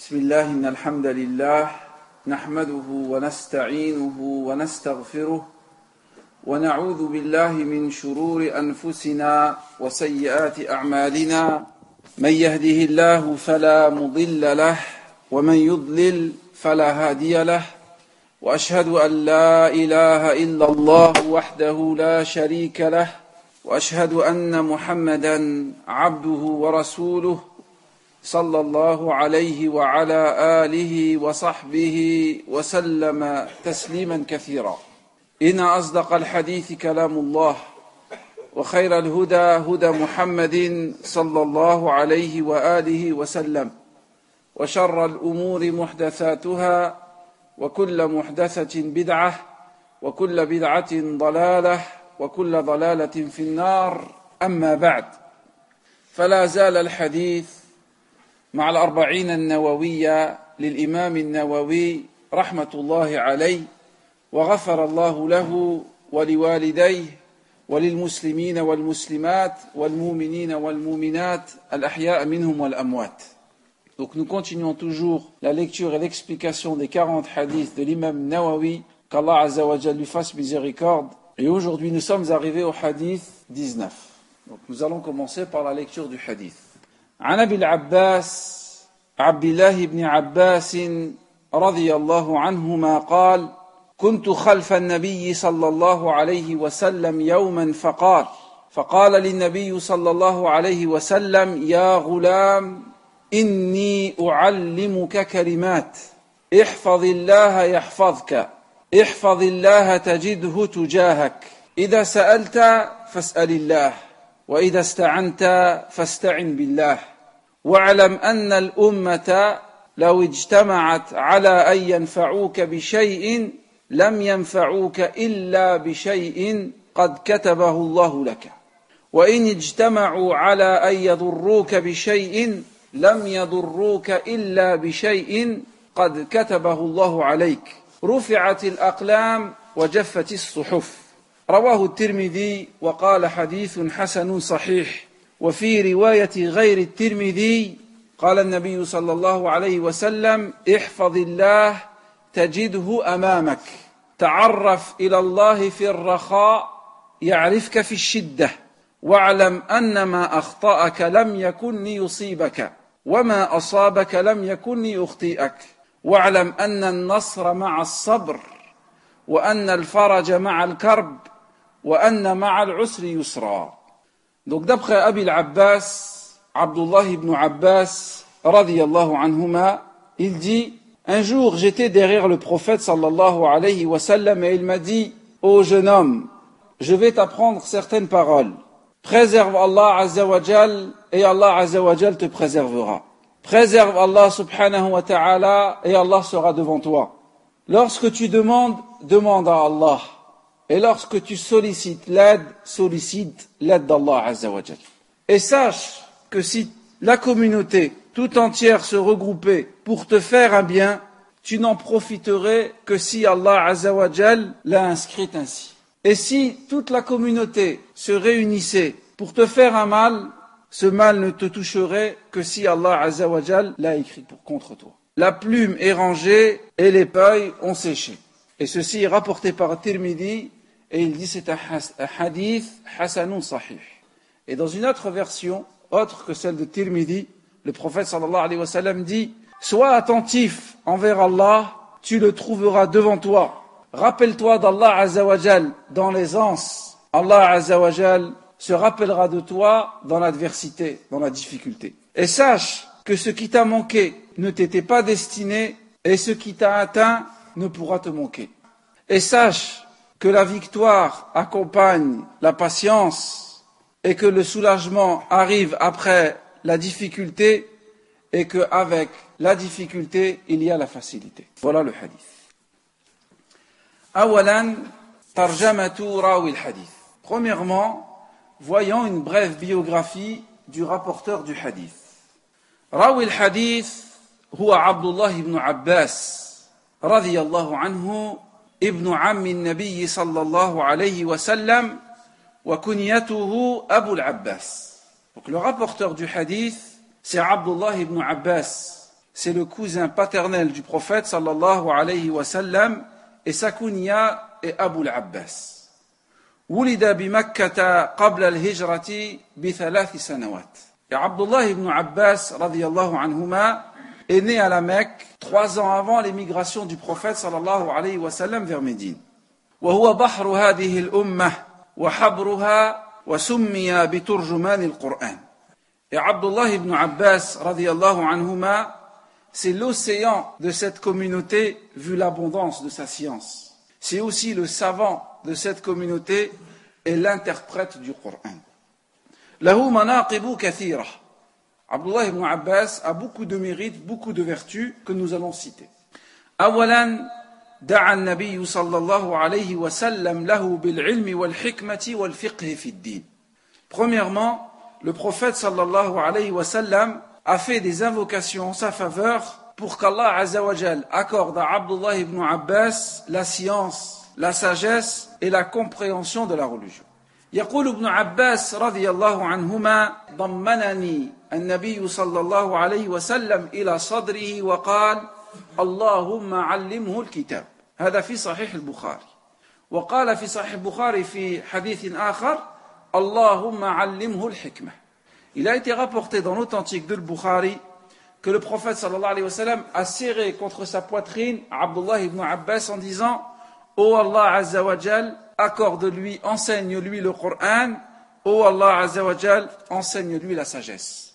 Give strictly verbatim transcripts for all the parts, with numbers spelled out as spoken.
بسم الله إن الحمد لله نحمده ونستعينه ونستغفره ونعوذ بالله من شرور أنفسنا وسيئات أعمالنا من يهده الله فلا مضل له ومن يضلل فلا هادي له وأشهد أن لا إله إلا الله وحده لا شريك له وأشهد أن محمدا عبده ورسوله صلى الله عليه وعلى آله وصحبه وسلم تسليما كثيرا إن أصدق الحديث كلام الله وخير الهدى هدى محمد صلى الله عليه وآله وسلم وشر الأمور محدثاتها وكل محدثة بدعة وكل بدعة ضلالة وكل ضلالة في النار أما بعد فلا زال الحديث مع الأربعين النووية للإمام النووي رحمة الله عليه وغفر الله له ولوالديه وللمسلمين والمسلمات والمؤمنين والمؤمنات الأحياء منهم والأموات. Donc nous continuons toujours la lecture et l'explication des quarante hadiths de l'imam Nawawi, qu'Allah Azza wa Jalla lui fasse miséricorde. Et aujourd'hui nous sommes arrivés au hadith dix-neuf. Donc nous allons commencer par la lecture du hadith. عن أبي العباس عبد الله بن عباس رضي الله عنهما قال: كنت خلف النبي صلى الله عليه وسلم يوما فقال فقال للنبي صلى الله عليه وسلم: يا غلام إني أعلمك كلمات احفظ الله يحفظك احفظ الله تجده تجاهك إذا سألت فاسأل الله وإذا استعنت فاستعن بالله واعلم أن الأمة لو اجتمعت على أن ينفعوك بشيء لم ينفعوك إلا بشيء قد كتبه الله لك وإن اجتمعوا على أن يضروك بشيء لم يضروك إلا بشيء قد كتبه الله عليك رفعت الأقلام وجفت الصحف. رواه الترمذي وقال حديث حسن صحيح. وفي رواية غير الترمذي قال النبي صلى الله عليه وسلم: احفظ الله تجده أمامك تعرف إلى الله في الرخاء يعرفك في الشدة واعلم أن ما أخطأك لم يكن ليصيبك وما أصابك لم يكن ليخطئك واعلم أن النصر مع الصبر وأن الفرج مع الكرب وأن مع العسر يسرا. Donc d'après Abi al-Abbas, Abdullah ibn Abbas, radiyallahu anhuma, il dit: un jour j'étais derrière le prophète sallallahu alayhi wa sallam et il m'a dit: ô jeune homme, je vais t'apprendre certaines paroles. Préserve Allah azza wa jal et Allah azza wa jal te préservera. Préserve Allah subhanahu wa ta'ala et Allah sera devant toi. Lorsque tu demandes, demande à Allah. Et lorsque tu sollicites l'aide, sollicite l'aide d'Allah Azza wa Jal. Et sache que si la communauté tout entière se regroupait pour te faire un bien, tu n'en profiterais que si Allah Azza wa Jal l'a inscrit ainsi. Et si toute la communauté se réunissait pour te faire un mal, ce mal ne te toucherait que si Allah Azza wa Jal l'a écrit pour contre toi. La plume est rangée et les feuilles ont séché. Et ceci est rapporté par Tirmidhi. Et il dit c'est un hadith hasanun sahih. Et dans une autre version, autre que celle de Tirmidhi, le prophète sallallahu alayhi wa sallam dit: sois attentif envers Allah, tu le trouveras devant toi. Rappelle-toi d'Allah Azza wa Jal dans l'aisance. Allah Azza wa Jal se rappellera de toi dans l'adversité, dans la difficulté. Et sache que ce qui t'a manqué ne t'était pas destiné et ce qui t'a atteint ne pourra te manquer. Et sache que la victoire accompagne la patience et que le soulagement arrive après la difficulté et qu'avec la difficulté, il y a la facilité. Voilà le hadith. Awalan, tarjamatu rawi al-hadith. Premièrement, voyons une brève biographie du rapporteur du hadith. Rawi al-hadith huwa Abdullah ibn Abbas radiyallahu anhu ابن عم النبي صلى الله عليه وسلم وكنيته أبو العباس. Donc le rapporteur du hadith, c'est Abdullah ibn Abbas. c'est le cousin paternel du prophète sallallahu alayhi wa sallam et sa kunya est Abu al-Abbas. ولد بمكة قبل الهجرة بثلاث سنوات. Et Abdullah ibn Abbas radiyallahu anhuma est né à la Mecque trois ans avant l'émigration du prophète sallallahu alayhi wa sallam vers Médine. وهو بحر هذه الأمة وحبرها وسمي بترجمان القرآن. Et Abdullah ibn Abbas radiyallahu anhuma, c'est l'océan de cette communauté vu l'abondance de sa science. C'est aussi le savant de cette communauté et l'interprète du Coran. Lahu manaqibu kathira. Abdullah ibn Abbas a beaucoup de mérites, beaucoup de vertus que nous allons citer. Awalan, da'a an-nabiy sallallahu alayhi wa sallam lahu bil-ilmi wal-hikmati wal-fiqhi fi ad-din. Premièrement, le prophète sallallahu alayhi wa sallam a fait des invocations en sa faveur pour qu'Allah Azza wa Jal accorde à Abdullah ibn Abbas la science, la sagesse et la compréhension de la religion. يقول ابن عباس رضي الله عنهما ضمنني النبي صلى الله عليه وسلم إلى صدره وقال اللهم علمه الكتاب. هذا في صحيح البخاري. وقال في صحيح البخاري في حديث آخر اللهم علمه الحكمة. Il a été rapporté dans l'authentique de Bukhari que le prophète sallallahu alayhi wa sallam a serré contre sa poitrine Abdullah ibn Abbas en disant ô Allah Azza wa Jal, accorde-lui, enseigne-lui le Coran, ô Allah Azza wa Jal, enseigne-lui la sagesse.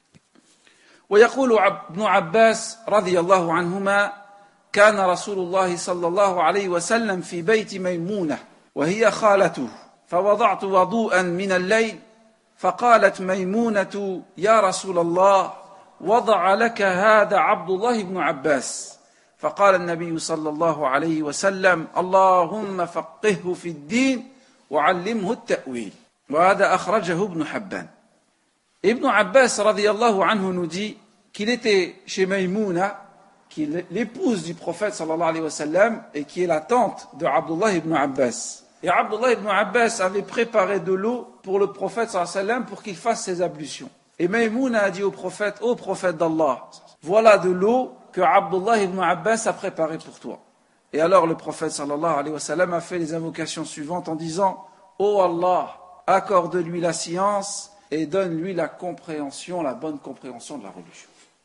ويقول ابن عباس رضي الله عنهما كان رسول الله صلى الله عليه وسلم في بيت ميمونة وهي خالته فوضعت وضوءا من الليل فقالت ميمونة يا رسول الله وضع لك هذا عبد الله بن عباس فقال النبي صلى الله عليه وسلم اللهم فقهه في الدين وعلمه التأويل. وهذا أخرجه ابن حبان. Ibn Abbas radiyallahu anhu nous dit qu'il était chez Maïmouna, qui est l'épouse du prophète sallallahu alayhi wa sallam et qui est la tante de Abdullah ibn Abbas. Et Abdullah ibn Abbas avait préparé de l'eau pour le prophète sallallahu alayhi wa sallam pour qu'il fasse ses ablutions. Et Maïmouna a dit au prophète, ô prophète d'Allah, voilà de l'eau que Abdullah ibn Abbas a préparée pour toi. Et alors le prophète sallallahu alayhi wa sallam a fait les invocations suivantes en disant, ô Allah, accorde-lui la science et donne-lui la compréhension, la bonne compréhension de la religion.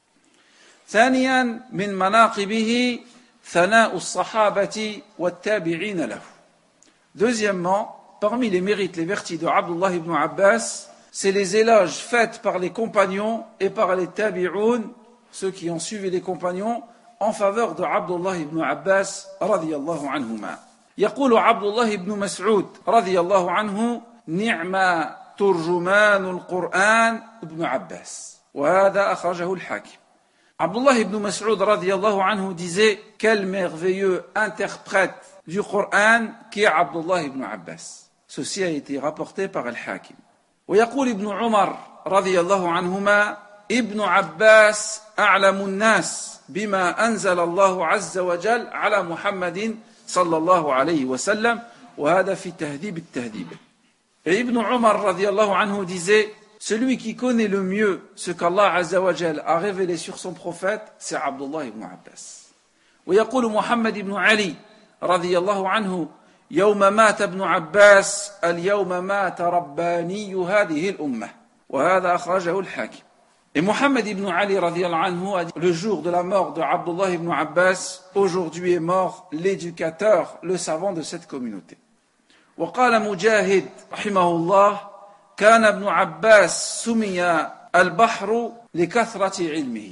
ثانيا من مناقبه ثناء الصحابة والتابعين له. Deuxièmement, parmi les mérites, les vertus de Abdullah ibn Abbas, c'est les éloges faits par les compagnons et par les tabi'un, ceux qui ont suivi les compagnons, en faveur de Abdullah ibn Abbas radiyallahu anhuma. يقول عبد الله بن مسعود رضي الله عنه نعم ترجمان القرآن ابن عباس وهذا أخرجه الحاكم. Abdullah ibn Mas'ud radiyallahu anhu disait quel merveilleux interprète du Coran qui est Abdullah ibn Abbas. Ceci a été rapporté par Al-Hakim. ويقول ابن عمر رضي الله عنهما ابن عباس أعلم الناس بما أنزل الله عز وجل على محمد صلى الله عليه وسلم وهذا في تهذيب التهذيب. Et Ibn Umar radiyallahu anhu disait celui qui connaît le mieux ce qu'Allah Azza wa Jal a révélé sur son prophète, c'est Abdullah ibn Abbas. ويقول محمد بن علي رضي الله عنه يوم مات ابن عباس اليوم مات رباني هذه الأمة وهذا أخرجه الحاكم. Et Muhammad ibn Ali radiyallahu anhu a dit le jour de la mort de Abdullah ibn Abbas, aujourd'hui est mort l'éducateur, le savant de cette communauté. وقال مجاهد رحمه الله كان ابن عباس سمي البحر لكثرة علمه.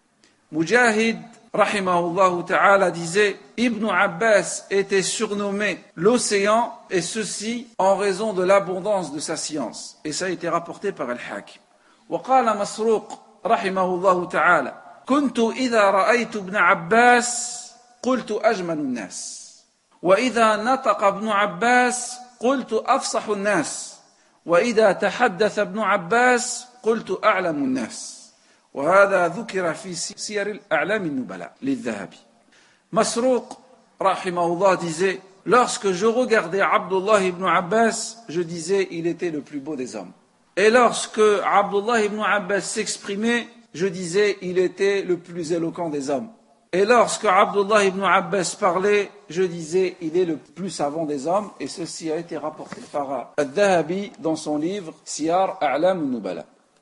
Mujahid rahimahullah ta'ala disait Ibn Abbas était surnommé l'océan et ceci en raison de l'abondance de sa science. Et ça a été rapporté par Al-Hakim. وقال مسروق رحمه الله تعالى كنت إذا رأيت ابن عباس قلت أجمل الناس وإذا نطق ابن عباس قلت أفصح الناس وإذا تحدث ابن عباس قلت أعلم الناس وهذا ذكر في سير الأعلام النبلاء للذهبي. مسروق رحمه الله disait lorsque je regardais Abdullah ibn Abbas je disais il était le plus beau des hommes. Et lorsque Abdullah ibn Abbas s'exprimait, je disais, il était le plus éloquent des hommes. Et lorsque Abdullah ibn Abbas parlait, je disais, il est le plus savant des hommes, et ceci a été rapporté par Al-Dhahabi dans son livre Siyar A'lam al-Nubala.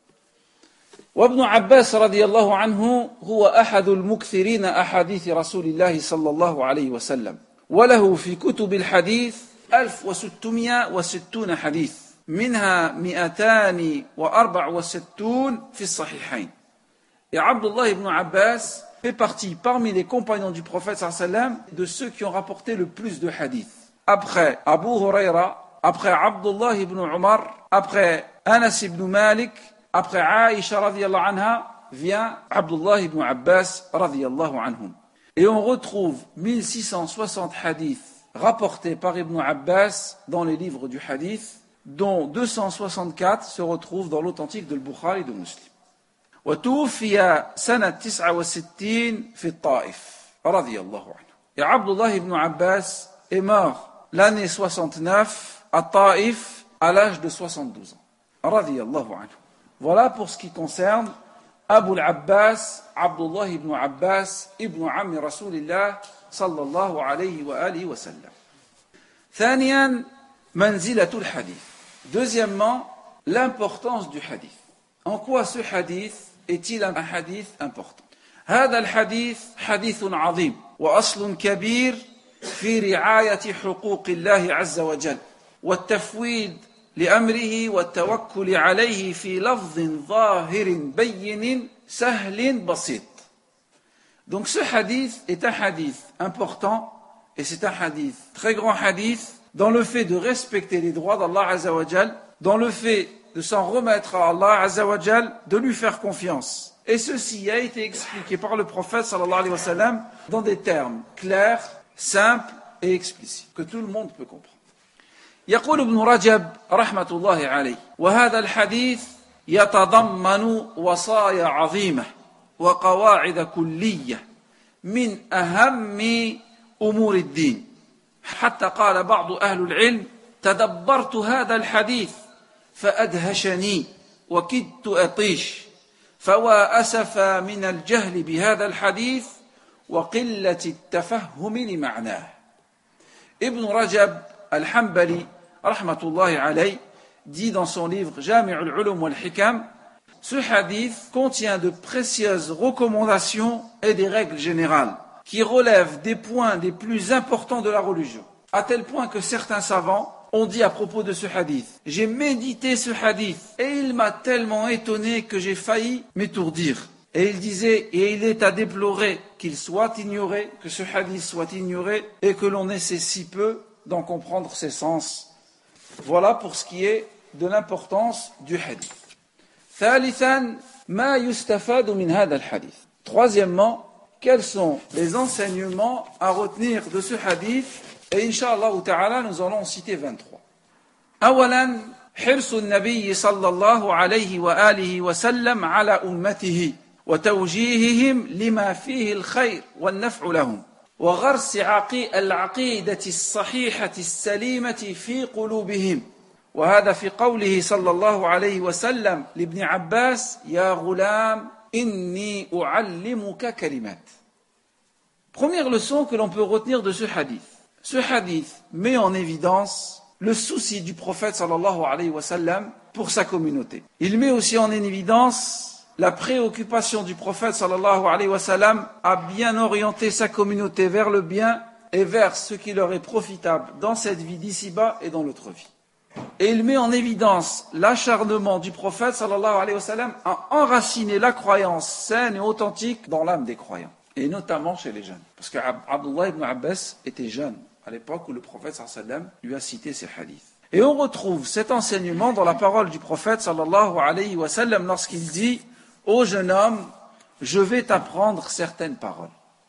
وابن عباس رضي الله عنه هو أحد المكثرين أحاديث رسول الله صلى الله عليه وسلم وله في كتب الحديث ألف وستمائة وستون حديث منها مئتان وأربع وستون في الصحيحين. Et Abdullah ibn Abbas fait partie parmi les compagnons du prophète sallallahu alayhi wa sallam de ceux qui ont rapporté le plus de hadiths. Après Abu Huraira, après Abdullah ibn Umar, après Anas ibn Malik, après Aïcha radiyallahu anha, vient Abdullah ibn Abbas radiyallahu anhum. Et on retrouve mille six cent soixante hadiths rapportés par Ibn Abbas dans les livres du hadith, dont deux cent soixante-quatre se retrouvent dans l'authentique de Bukhari et de Muslim. وتوفي سنة تسعة وستين في الطائف رضي الله عنه. Et Abdullah ibn Abbas est mort l'année soixante-neuf à Taïf à l'âge de soixante-douze ans. رضي الله عنه. Voilà pour ce qui concerne Abu al-Abbas, Abdullah ibn Abbas, ibn Ammi Rasulillah, sallallahu alayhi wa alihi wa sallam. ثانيا منزلة الحديث. Deuxièmement, l'importance du hadith. En quoi ce hadith est-il un hadith important? هذا الحديث حديث عظيم وأصل كبير في رعاية حقوق الله عز وجل والتفويض لأمره والتوكل عليه في لفظ ظاهر بين سهل بسيط. Donc ce hadith est un hadith important et c'est un hadith, très grand hadith, dans le fait de respecter les droits d'Allah Azza wa Jal, dans le fait de s'en remettre à Allah Azza wa Jal, de lui faire confiance. Et ceci a été expliqué par le prophète sallallahu alayhi wa sallam dans des termes clairs, simples et explicites, que tout le monde peut comprendre. يقول ابن رجب رحمة الله عليه وهذا الحديث يتضمن وصايا عظيمة وقواعد كلية من أهم أمور الدين حتى قال بعض أهل العلم تدبرت هذا الحديث فأدهشني وكدت أطيش فوا أسفا من الجهل بهذا الحديث وقلة التفهم لمعناه. Ibn Rajab al-Hanbali rahmatullahi alayh dit dans son livre Jami' al-Ulum wal-Hikam, ce hadith contient de précieuses recommandations et des règles générales qui relèvent des points les plus importants de la religion, à tel point que certains savants ont dit à propos de ce hadith: j'ai médité ce hadith et il m'a tellement étonné que j'ai failli m'étourdir. Et il disait, et il est à déplorer qu'il soit ignoré, que ce hadith soit ignoré et que l'on essaie si peu d'en comprendre ses sens. Voilà pour ce qui est de l'importance du hadith. ثالثا ما يستفاد من هذا الحديث. Troisièmement, quels sont les enseignements à retenir de ce hadith? Et Inch'Allah ta'ala, nous allons en citer vingt-trois. أولا حرص النبي صلى الله عليه وآله وسلم على أمته وتوجيههم لما فيه الخير والنفع لهم وغرس العقيدة الصحيحة السليمة في قلوبهم وهذا في قوله صلى الله عليه وسلم لابن عباس يا غلام إني أعلمك كلمات. Première leçon que l'on peut retenir de ce hadith. Ce hadith met en évidence le souci du prophète sallallahu alayhi wa sallam pour sa communauté. Il met aussi en évidence la préoccupation du prophète sallallahu alayhi wa sallam à bien orienter sa communauté vers le bien et vers ce qui leur est profitable dans cette vie d'ici-bas et dans l'autre vie. Et il met en évidence l'acharnement du prophète sallallahu alayhi wa sallam à enraciner la croyance saine et authentique dans l'âme des croyants, et notamment chez les jeunes. Parce qu'Abdullah ibn Abbas était jeune à l'époque où le prophète sallallahu alayhi wa sallam lui a cité ces hadiths. Et on retrouve cet enseignement dans la parole du prophète sallallahu alayhi wa sallam lorsqu'il dit: ô jeune homme, je vais t'apprendre certaines paroles.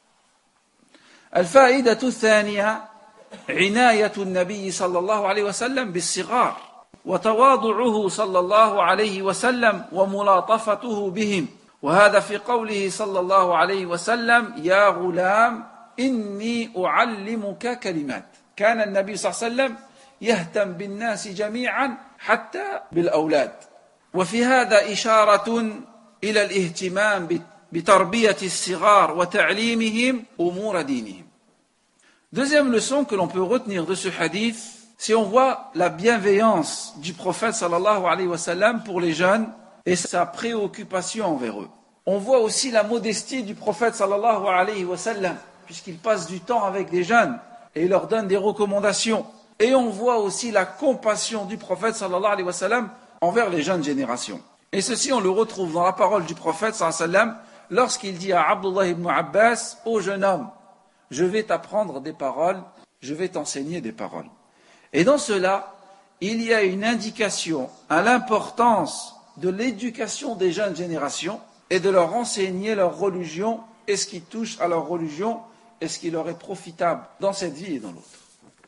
الفائدة الثانية عناية النبي صلى الله عليه وسلم بالصغار وتواضعه صلى الله عليه وسلم وملاطفته بهم وهذا في قوله صلى الله عليه وسلم يا غلام إني أعلمك كلمات. كان النبي صلى الله عليه وسلم يهتم بالناس جميعا حتى بالأولاد. وفي هذا إشارة إلى الاهتمام بتربية الصغار وتعليمهم أمور دينهم. Deuxième leçon que l'on peut retenir de ce hadith, c'est on voit la bienveillance du prophète sallallahu alayhi wa sallam pour les jeunes et sa préoccupation envers eux. On voit aussi la modestie du prophète sallallahu alayhi wa sallam, puisqu'il passe du temps avec des jeunes et il leur donne des recommandations. Et on voit aussi la compassion du prophète sallallahu alayhi wa sallam envers les jeunes générations. Et ceci, on le retrouve dans la parole du prophète sallallahu alayhi wa sallam lorsqu'il dit à Abdullah ibn Abbas, ô jeune homme, je vais t'apprendre des paroles, je vais t'enseigner des paroles. Et dans cela, il y a une indication à l'importance de l'éducation des jeunes générations et de leur enseigner leur religion et ce qui touche à leur religion et ce qui leur est profitable dans cette vie et dans l'autre.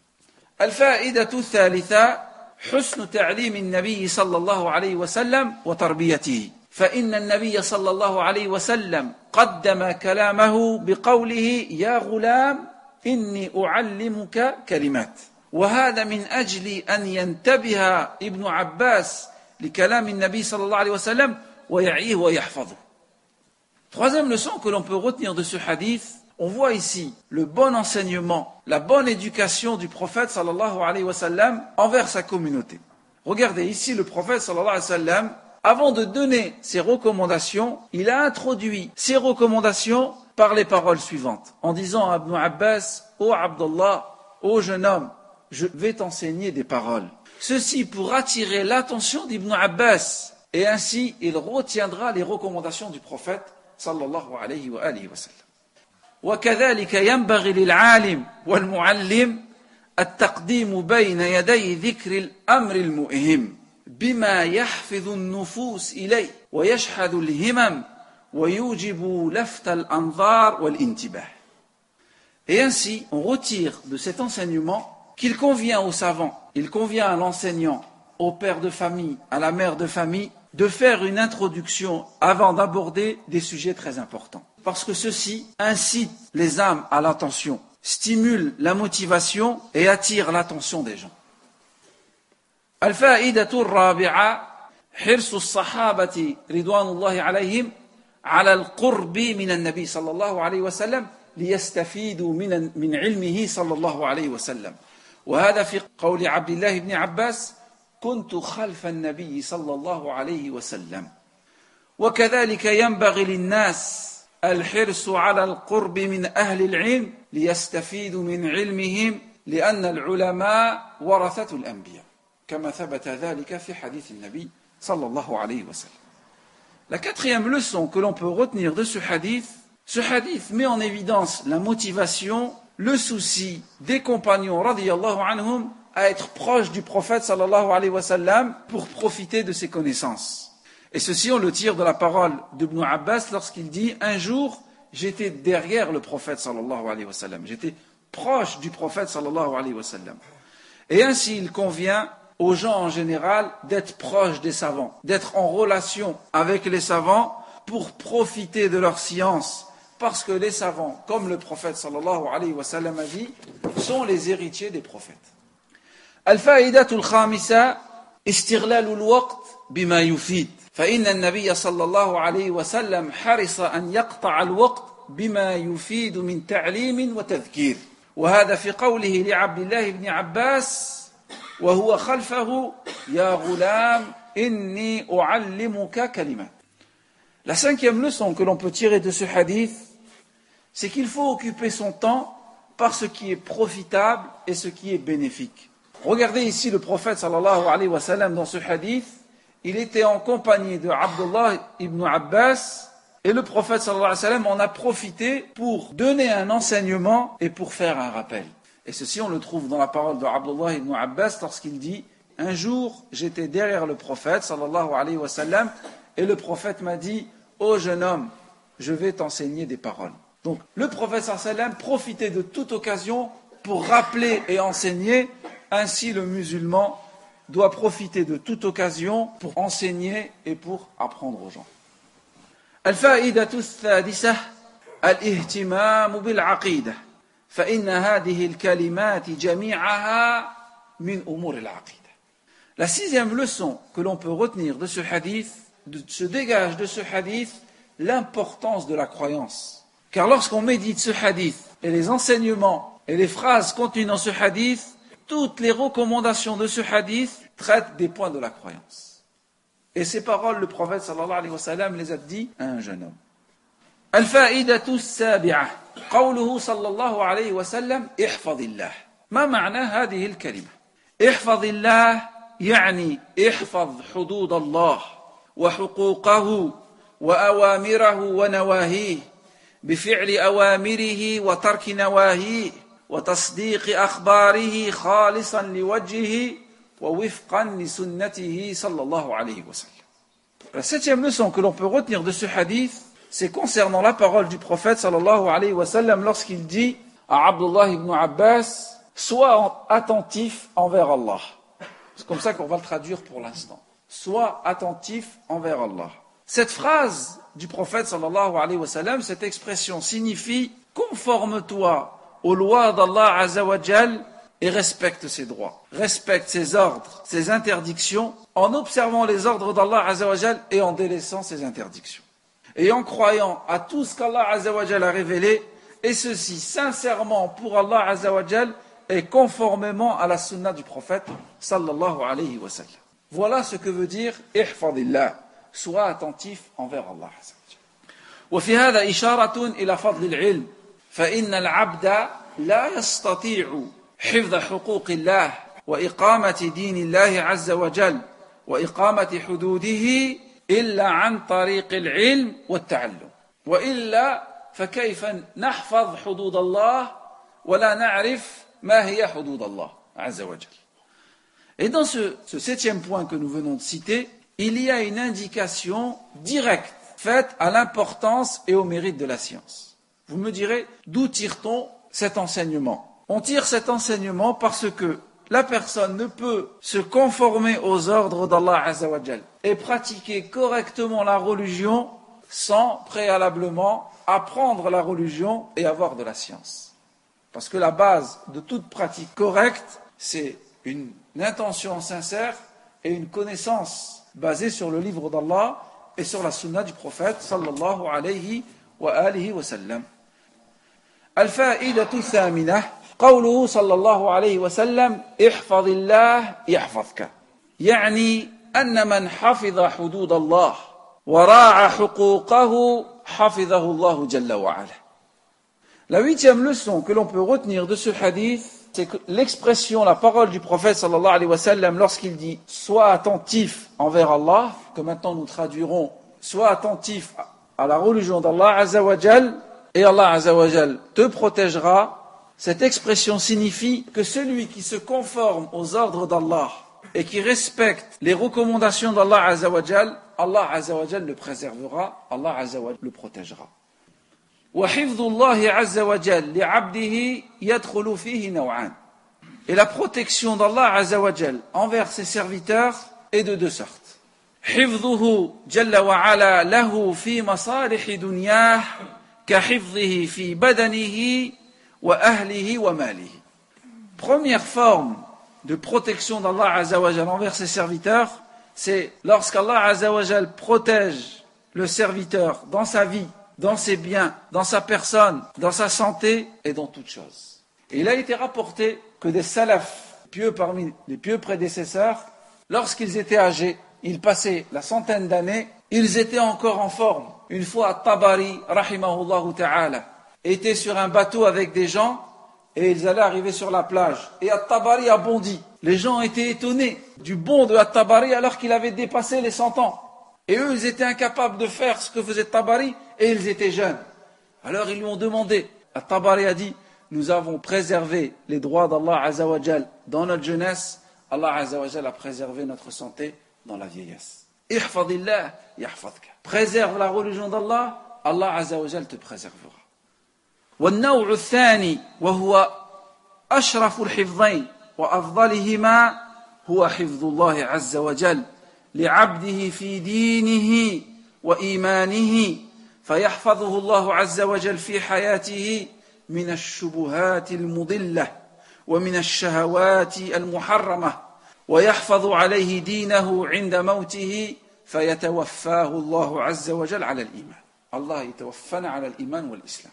الفائدة الثالثة حسن تعليم النبي صلى الله عليه وسلم وتربيته فإن النبي صلى الله عليه وسلم قدم كلامه بقوله يا غلام إني أعلمك كلمات وهذا من أجل أن ينتبه ابن عباس لكلام النبي صلى الله عليه وسلم ويعيه ويحفظه. Troisième leçon que l'on peut retenir de ce hadith, on voit ici le bon enseignement, la bonne éducation du prophète sallallahu alayhi wa sallam envers sa communauté. Regardez ici le prophète sallallahu alayhi wa sallam, avant de donner ses recommandations, il a introduit ses recommandations par les paroles suivantes, en disant à Ibn Abbas, ô Abdullah, ô jeune homme, je vais t'enseigner des paroles. Ceci pour attirer l'attention d'Ibn Abbas, et ainsi il retiendra les recommandations du prophète sallallahu alayhi wa alihi wa sallam. وكذلك ينبغي للعالم والمعلم التقديم بين يدي ذكر الأمر المهم بما يحفظ النفوس إليه ويشحذ الهمم ويوجب لفت الأنظار والانتباه. Et ainsi, on retire de cet enseignement qu'il convient aux savants, il convient à l'enseignant, au père de famille, à la mère de famille, de faire une introduction avant d'aborder des sujets très importants. Parce que ceci incite les âmes à l'attention, stimule la motivation et attire l'attention des gens. الفائدة الرابعة حرص الصحابة رضوان الله عليهم على القرب من النبي صلى الله عليه وسلم ليستفيدوا من من علمه صلى الله عليه وسلم وهذا في قول عبد الله بن عباس كنت خلف النبي صلى الله عليه وسلم وكذلك ينبغي للناس الحرص على القرب من أهل العلم ليستفيدوا من علمهم لأن العلماء ورثة الأنبياء كما ثبت ذلك في حديث النبي صلى الله عليه وسلم. La quatrième leçon que l'on peut retenir de ce hadith, ce hadith met en évidence la motivation, le souci des compagnons radiyallahu anhum à être proches du prophète sallallahu alayhi wa sallam pour profiter de ses connaissances. Et ceci, on le tire de la parole d'Ibn Abbas lorsqu'il dit « Un jour, j'étais derrière le prophète sallallahu alayhi wa sallam. J'étais proche du prophète sallallahu alayhi wa sallam. » Et ainsi, il convient aux gens en général d'être proches des savants, d'être en relation avec les savants pour profiter de leur science. Parce que les savants, comme le prophète sallallahu alayhi wa sallam a dit, sont les héritiers des prophètes. الفائدة الخامسة استغلال الوقت بما يفيد فإن النبي صلى الله عليه وسلم حرص أن يقطع الوقت بما يفيد من تعليم وتذكير وهذا في قوله لعبد الله بن عباس وهو خلفه يا غلام إني أعلمك كلمات. La cinquième leçon que l'on peut tirer de ce hadith, c'est qu'il faut occuper son temps par ce qui est profitable et ce qui est bénéfique. Regardez ici le prophète sallallahu alayhi wa sallam dans ce hadith, il était en compagnie de Abdullah ibn Abbas et le prophète sallallahu alayhi wa sallam en a profité pour donner un enseignement et pour faire un rappel. Et ceci on le trouve dans la parole de Abdullah ibn Abbas lorsqu'il dit « Un jour j'étais derrière le prophète sallallahu alayhi wa sallam et le prophète m'a dit « Ô jeune homme, je vais t'enseigner des paroles. » Donc le prophète sallallahu alayhi wa sallam profitait de toute occasion pour rappeler et enseigner. Ainsi, le musulman doit profiter de toute occasion pour enseigner et pour apprendre aux gens. الفائدة السادسة الاهتمام بالعقيدة فإن هذه الكلمات جميعها من أمور العقيدة. La sixième leçon que l'on peut retenir de ce hadith, de, se dégage de ce hadith l'importance de la croyance. Car lorsqu'on médite ce hadith et les enseignements et les phrases contenues dans ce hadith, toutes les recommandations de ce hadith traitent des points de la croyance. Et ces paroles, le prophète sallallahu alayhi wa sallam les a dit à un jeune homme. الفائدة السابعة قوله صلى الله عليه وسلم احفظ الله. ما معنى هذه الكلمة؟ احفظ الله يعني احفظ حدود الله وحقوقه وأوامره ونواهيه بفعل أوامره وترك نواهيه وتصديق أخباره خالصا لوجهه ووفقا لسنته صلى الله عليه وسلم. La septième leçon que l'on peut retenir de ce hadith, c'est concernant la parole du prophète sallallahu alayhi wa sallam lorsqu'il dit à Abdullah ibn Abbas, sois attentif envers Allah. C'est comme ça qu'on va le traduire pour l'instant. Sois attentif envers Allah. Cette phrase du prophète sallallahu alayhi wa sallam, cette expression signifie conforme-toi aux lois d'Allah azza wa jal et respecte ses droits, respecte ses ordres, ses interdictions en observant les ordres d'Allah azza wa jal et en délaissant ses interdictions. Et en croyant à tout ce qu'Allah azza wa jal a révélé, et ceci sincèrement pour Allah azza wa jal et conformément à la sunna du prophète sallallahu alayhi wa sallam. Voilà ce que veut dire ihfadillah, sois attentif envers Allah azza wa jal. وفي هذا إشارة إلى فضل العلم فإن العبد لا يستطيع حفظ حقوق الله وإقامة دين الله عز وجل وإقامة حدوده إلا عن طريق العلم والتعلم وإلا فكيف نحفظ حدود الله ولا نعرف ما هي حدود الله عز وجل. Et dans ce, ce septième point que nous venons de citer, il y a une indication directe faite à l'importance et au mérite de la science. Vous me direz, d'où tire-t-on cet enseignement? On tire cet enseignement parce que la personne ne peut se conformer aux ordres d'Allah azza wa jal et pratiquer correctement la religion sans préalablement apprendre la religion et avoir de la science. Parce que la base de toute pratique correcte, c'est une intention sincère et une connaissance basée sur le livre d'Allah et sur la sunna du prophète sallallahu alayhi wa alihi wa sallam. Al-fa'idatu thamina قوله صلى الله عليه وسلم احفظ الله يحفظك يعني أن من حفظ حدود الله وراعى حقوقه حفظه الله جل وعلا. La huitième leçon que l'on peut retenir de ce hadith, c'est que l'expression, la parole du prophète sallallahu alayhi wa sallam lorsqu'il dit sois attentif envers Allah, que maintenant nous traduirons sois attentif à la religion d'Allah azza wa jal et Allah azza wa jal te protégera. Cette expression signifie que celui qui se conforme aux ordres d'Allah et qui respecte les recommandations d'Allah azza wa jal, Allah azza wa jal le préservera, Allah azza wa jal le protégera. وحفظ الله عز وجل لعبده يدخل فيه نوعان. Et la protection d'Allah azza wa jal envers ses serviteurs est de deux sortes. حفظه جل وعلا له في مصالح دنياه كحفظه في بدنه وأهله وماله. Première forme de protection d'Allah azza wa jal envers ses serviteurs, c'est lorsqu'Allah azza wa jal protège le serviteur dans sa vie, dans ses biens, dans sa personne, dans sa santé et dans toutes choses. Et il a été rapporté que des salafs pieux parmi les pieux prédécesseurs, lorsqu'ils étaient âgés, ils passaient la centaine d'années, ils étaient encore en forme. Une fois, At-Tabari, rahimahullahu ta'ala, était sur un bateau avec des gens et ils allaient arriver sur la plage. Et At-Tabari a bondi. Les gens étaient étonnés du bond de At-Tabari alors qu'il avait dépassé les cent ans. Et eux, ils étaient incapables de faire ce que faisait At-Tabari et ils étaient jeunes. Alors ils lui ont demandé. At-Tabari a dit, nous avons préservé les droits d'Allah azza wa jal dans notre jeunesse. Allah azza wa jal a préservé notre santé dans la vieillesse. Ihfadillah yahfadka. Préserve la religion d'Allah, Allah azza wa jal te préservera. والنوع الثاني وهو أشرف الحفظين وأفضلهما هو حفظ الله عز وجل لعبده في دينه وإيمانه فيحفظه الله عز وجل في حياته من الشبهات المضلة ومن الشهوات المحرمة ويحفظ عليه دينه عند موته فيتوفاه الله عز وجل على الإيمان. Allah يتوفانا على الإيمان والإسلام.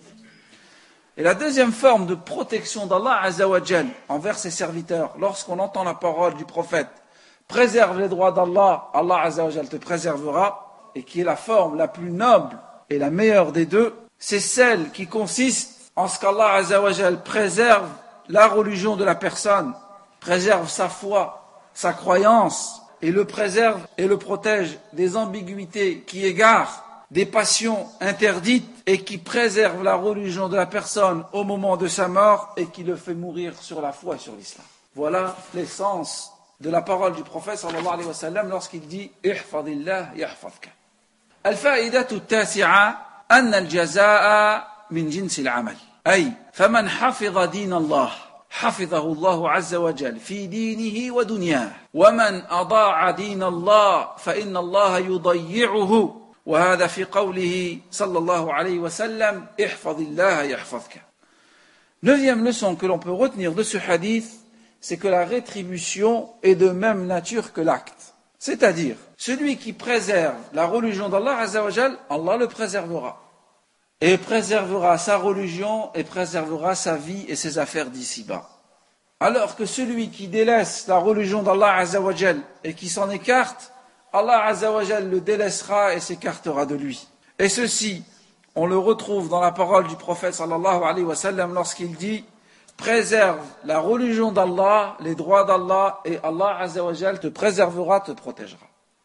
Et la deuxième forme de protection d'Allah Azza wa Jal envers ses serviteurs, lorsqu'on entend la parole du prophète, préserve les droits d'Allah, Allah Azza wa Jal te préservera, et qui est la forme la plus noble et la meilleure des deux, c'est celle qui consiste en ce qu'Allah Azza wa Jal préserve la religion de la personne, préserve sa foi, sa croyance, et le préserve et le protège des ambiguïtés qui égarent, des passions interdites, et qui préserve la religion de la personne au moment de sa mort, et qui le fait mourir sur la foi et sur l'islam. Voilà l'essence de la parole du prophète sallallahu alayhi wa sallam lorsqu'il dit « Ihfadillah yahfadka ». الفائدة التاسعة أن الجزاء من جنس العمل أي فمن حفظ دين الله حفظه الله عز وجل في دينه ودنياه ومن أضاع دين الله فإن الله يضيعه وهذا في قوله صلى الله عليه وسلم احفظ الله يحفظك. Neuvième leçon que l'on peut retenir de ce hadith, c'est que la rétribution est de même nature que l'acte. C'est-à-dire, celui qui préserve la religion d'Allah Azza wa Jal, Allah le préservera. Et préservera sa religion et préservera sa vie et ses affaires d'ici-bas. Alors que celui qui délaisse la religion d'Allah Azza wa Jal et qui s'en écarte, Allah Azza wa Jal le délaissera et s'écartera de lui. Et ceci, on le retrouve dans la parole du prophète sallallahu alayhi wa sallam lorsqu'il dit « Préserve la religion d'Allah, les droits d'Allah, et Allah Azza wa Jal te préservera, te protégera. »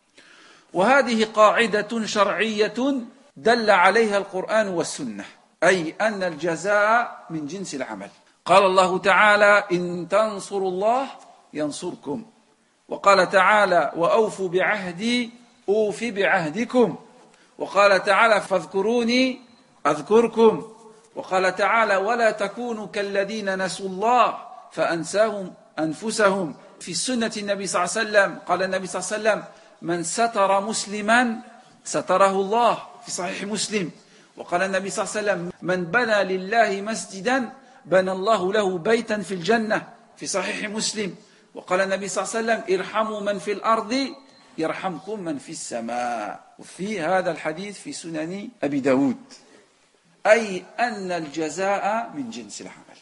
وهذه قاعدة شرعية دل عليها القرآن والسنة أي أن الجزاء من جنس العمل. قال الله تعالى إن تنصروا الله ينصركم وقال تعالى وأوفوا بعهدي أوف بعهدكم وقال تعالى فاذكروني أذكركم وقال تعالى ولا تكونوا كالذين نسوا الله فأنساهم أنفسهم. في سنة النبي صلى الله عليه وسلم قال النبي صلى الله عليه وسلم من ستر مسلما ستره الله في صحيح مسلم وقال النبي صلى الله عليه وسلم من بنى لله مسجدا بنى الله له بيتا في الجنة في صحيح مسلم وقال النبي صلى الله عليه وسلم ارحموا من في الأرض يرحمكم من في السماء. وفي هذا الحديث في سنن أبي داود أي أن الجزاء من جنس العمل.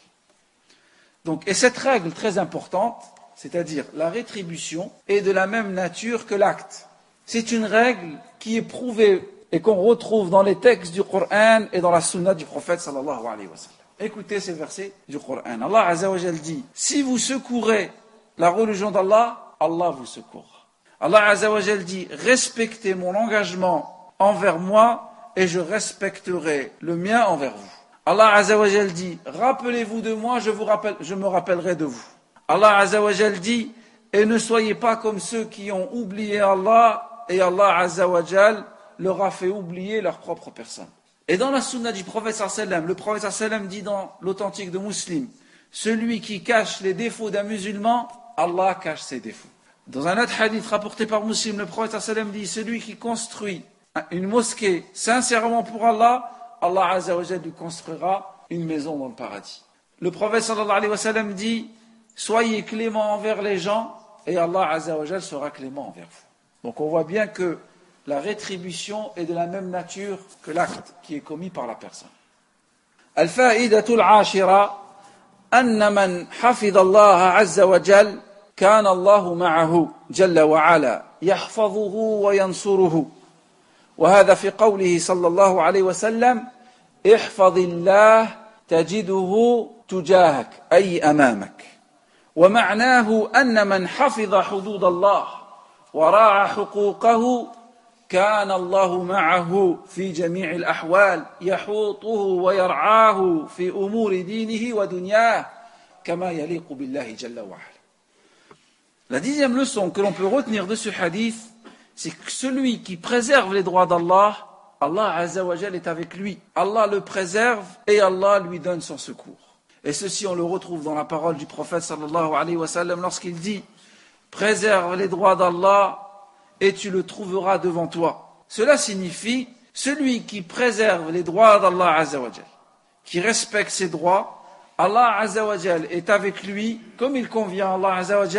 Donc, et cette règle très importante, c'est-à-dire la rétribution, est de la même nature que l'acte. C'est une règle qui est prouvée et qu'on retrouve dans les textes du Coran et dans la sunna du prophète sallallahu alayhi wa sallam. Écoutez ces versets du Coran. Allah Azza wa Jal dit, si vous secourez la religion d'Allah, Allah vous secourra. Allah Azza wa Jal dit, respectez mon engagement envers moi et je respecterai le mien envers vous. Allah Azza wa Jal dit, rappelez-vous de moi, je, vous rappelle, je me rappellerai de vous. Allah Azza wa Jal dit, et ne soyez pas comme ceux qui ont oublié Allah, et Allah Azza wa Jal leur a fait oublier leur propre personne. Et dans la sunna du prophète sallallahu alayhi wa sallam, le prophète sallallahu alayhi wa sallam dit dans l'authentique de Muslim, celui qui cache les défauts d'un musulman, Allah cache ses défauts. Dans un autre hadith rapporté par Muslim, le prophète sallallahu alayhi wa sallam dit, celui qui construit une mosquée sincèrement pour Allah, Allah Azza wa Jal lui construira une maison dans le paradis. Le prophète sallallahu alayhi wa sallam dit, soyez clément envers les gens et Allah Azza wa Jal sera clément envers vous. Donc on voit bien que la rétribution est de la même nature que l'acte qui est commis par la personne. الفائدة العاشرة أن من حفظ الله عز وجل كان الله معه جل وعلا يحفظه وينصره وهذا في قوله صلى الله عليه وسلم احفظ الله تجده تجاهك أي أمامك. ومعناه أن من حفظ حدود الله وراعى حقوقه كان الله معه في جميع الأحوال يحوطه ويرعاه في أمور دينه ودنياه كما يليق بالله جل وعلا. La dixième leçon que l'on peut retenir de ce hadith, c'est que celui qui préserve les droits d'Allah, Allah Azza wa Jal est avec lui. Allah le préserve et Allah lui donne son secours. Et ceci, on le retrouve dans la parole du prophète sallallahu alayhi wa sallam lorsqu'il dit « Préserve les droits d'Allah et tu le trouveras devant toi. » Cela signifie celui qui préserve les droits d'Allah Azza wa Jal, qui respecte ses droits, Allah Azza wa Jal est avec lui comme il convient à Allah Azza wa Jal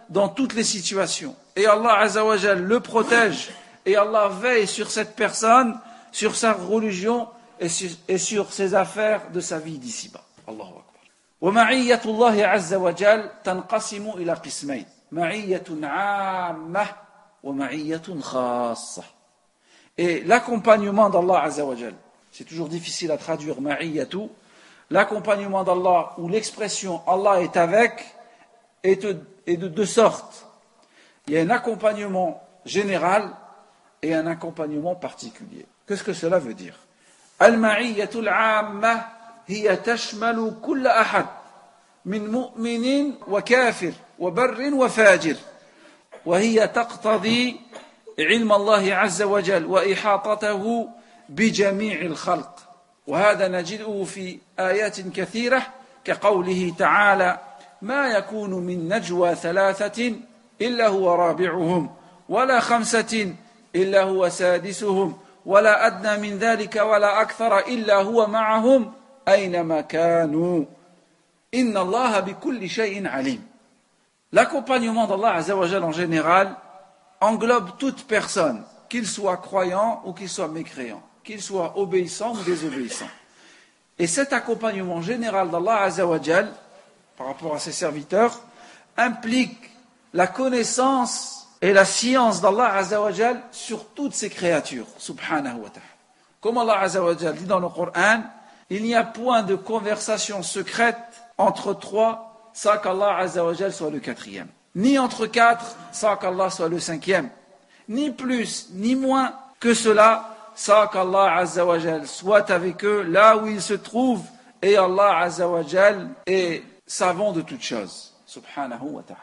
dans toutes les situations. Et Allah Azza wa Jal le protège. Et Allah veille sur cette personne, sur sa religion et sur, et sur ses affaires de sa vie d'ici-bas. Allahu Akbar. ومعية الله عز وجل تنقسم إلى قسمين معية عامة ومعية خاصة. Et l'accompagnement d'Allah Azza wa Jal, c'est toujours difficile à traduire ma'iyatu, l'accompagnement d'Allah ou l'expression Allah est avec est de, est de deux sortes. Il y a un accompagnement général et un accompagnement particulier. Qu'est-ce que cela veut dire? Al-ma'iyyatu al-'amma hiya tashmalu kull ahad min mu'minin wa kafir wa barrin wa fajir wa hiya taqtadi علم الله عز وجل وإحاطته بجميع الخلق وهذا نجده في آيات كثيرة كقوله تعالى ما يكون من نجوى ثلاثة إلا هو رابعهم ولا خمسة إلا هو سادسهم ولا أدنى من ذلك ولا أكثر إلا هو معهم أينما كانوا إن الله بكل شيء عليم. L'accompagnement d'Allah Azza wa Jal en général englobe toute personne, qu'il soit croyant ou qu'il soit mécréant, qu'il soit obéissant ou désobéissant. Et cet accompagnement général d'Allah Azza wa Jal, par rapport à ses serviteurs, implique la connaissance et la science d'Allah Azza wa Jal sur toutes ses créatures, subhanahu wa ta'ala. Comme Allah Azza wa Jal dit dans le Coran, il n'y a point de conversation secrète entre trois, sans qu'Allah Azza wa Jal soit le quatrième. Ni entre quatre, sans qu'Allah soit le cinquième. Ni plus, ni moins que cela, sans qu'Allah Azza wa Jal soit avec eux là où ils se trouvent. Et Allah Azza wa Jal est savant de toutes choses. Subhanahu wa ta'ala.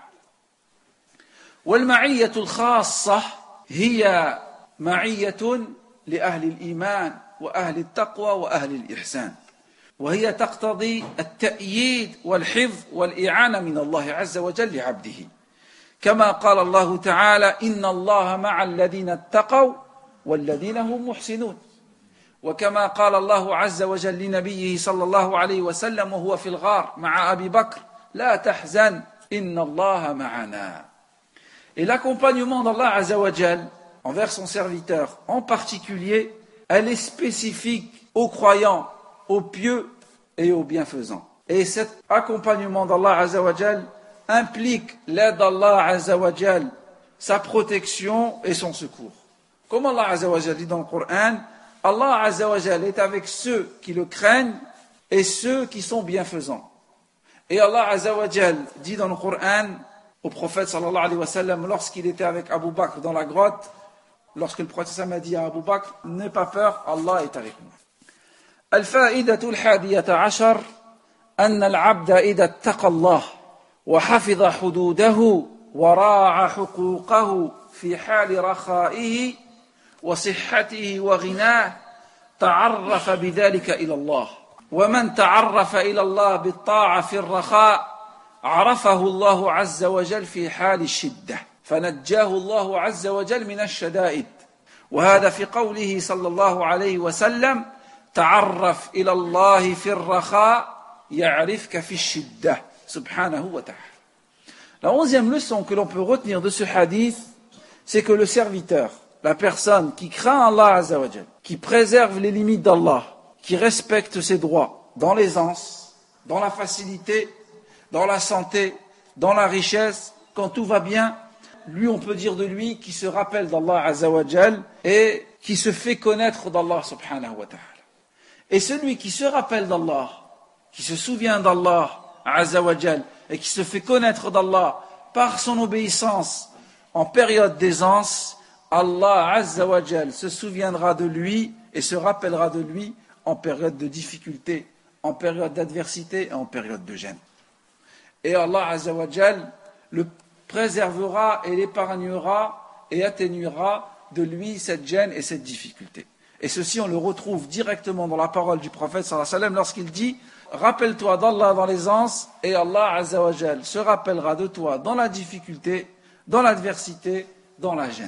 والمعية الخاصة هي معية لأهل الإيمان وأهل التقوى وأهل الإحسان. وهي تقتضي التأييد والحفظ والإعانة من الله عز وجل لعبده. كما قال الله تعالى إن الله مع الذين اتقوا والذين هم محسنون. وكما قال الله عز وجل لنبيه صلى الله عليه وسلم وهو في الغار مع أبي بكر لا تحزن إن الله معنا. Et l'accompagnement d'Allah Azza wa Jal envers son serviteur en particulier, elle est spécifique aux croyants, aux pieux et aux bienfaisants. Et cet accompagnement d'Allah Azza wa Jal implique l'aide d'Allah Azza wa Jal, sa protection et son secours. Comme Allah Azza wa Jal dit dans le Coran, Allah Azza wa Jal est avec ceux qui le craignent et ceux qui sont bienfaisants. Et Allah Azza wa Jal dit dans le Coran au prophète sallallahu alayhi wa sallam lorsqu'il était avec Abu Bakr dans la grotte, lorsque le prophète a dit à Abu Bakr, n'aie pas peur, Allah est avec nous. الفائدة الحادية عشر أن العبد إذا اتقى الله وحفظ حدوده وراعى حقوقه في حال رخائه وصحته وغناه تعرف بذلك إلى الله ومن تعرف إلى الله بالطاعة في الرخاء عرفه الله عز وجل في حال الشدة فنجاه الله عز وجل من الشدائد وهذا في قوله صلى الله عليه وسلم تعرف إلى الله في الرخاء يعرفك في الشدة سبحانه وتعالى. La onzième leçon que l'on peut retenir de ce hadith, c'est que le serviteur, la personne qui craint Allah Azza wa Jal, qui préserve les limites d'Allah, qui respecte ses droits dans l'aisance, dans la facilité, dans la santé, dans la richesse, quand tout va bien, lui on peut dire de lui qui se rappelle d'Allah Azza wa Jal et qui se fait connaître d'Allah subhanahu wa ta'ala. Et celui qui se rappelle d'Allah, qui se souvient d'Allah Azza wa Jal et qui se fait connaître d'Allah par son obéissance en période d'aisance, Allah Azza wa Jal se souviendra de lui et se rappellera de lui en période de difficulté, en période d'adversité et en période de gêne. Et Allah Azza wa Jal le préservera et l'épargnera et atténuera de lui cette gêne et cette difficulté. Et ceci, on le retrouve directement dans la parole du prophète sallallahu alayhi wa sallam lorsqu'il dit « Rappelle-toi d'Allah dans l'aisance et Allah Azza wa Jal se rappellera de toi dans la difficulté, dans l'adversité, dans la gêne. »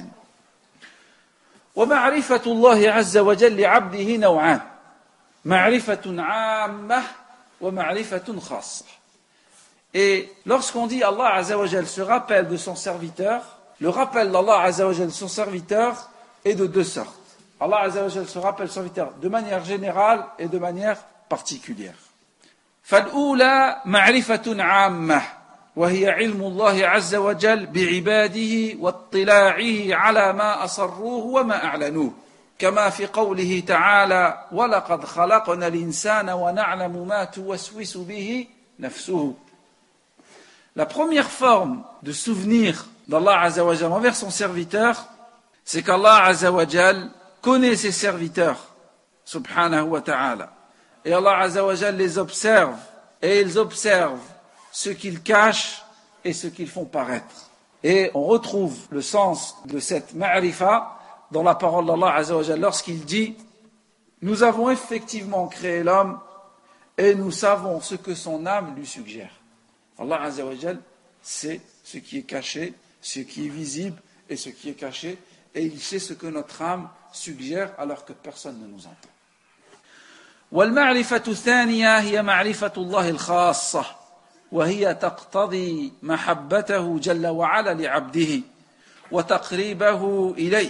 ومعرفة الله عز وجل لعبده نوعان معرفة عامة ومعرفة خاصة. Et lorsqu'on dit Allah Azza wa Jal se rappelle de son serviteur, le rappel d'Allah Azza wa Jal de son serviteur est de deux sortes. Allah Azza wa Jal se rappelle son serviteur de manière générale et de manière particulière. فالأولى معرفة عامة وهي علم الله عز وجل بعباده واطلاعه على ما أصروه وما أعلنوه كما في قوله تعالى ولقد خلقنا الإنسان ونعلم ما توسوس به نفسه. La première forme de souvenir d'Allah Azza wa Jal envers son serviteur, c'est qu'Allah Azza wa Jal connaît ses serviteurs, subhanahu wa ta'ala. Et Allah Azza wa Jal les observe, et ils observent ce qu'ils cachent et ce qu'ils font paraître. Et on retrouve le sens de cette ma'rifa dans la parole d'Allah Azza wa Jal lorsqu'il dit « Nous avons effectivement créé l'homme et nous savons ce que son âme lui suggère. » Allah Azza wa Jal sait ce qui est caché, ce qui est visible et ce qui est caché, et il sait ce que notre âme suggère alors que personne ne nous entend. والمعرفة الثانية هي معرفة الله الخاصة وهي تقتضي محبته جل وعلا لعبده وتقريبه إليه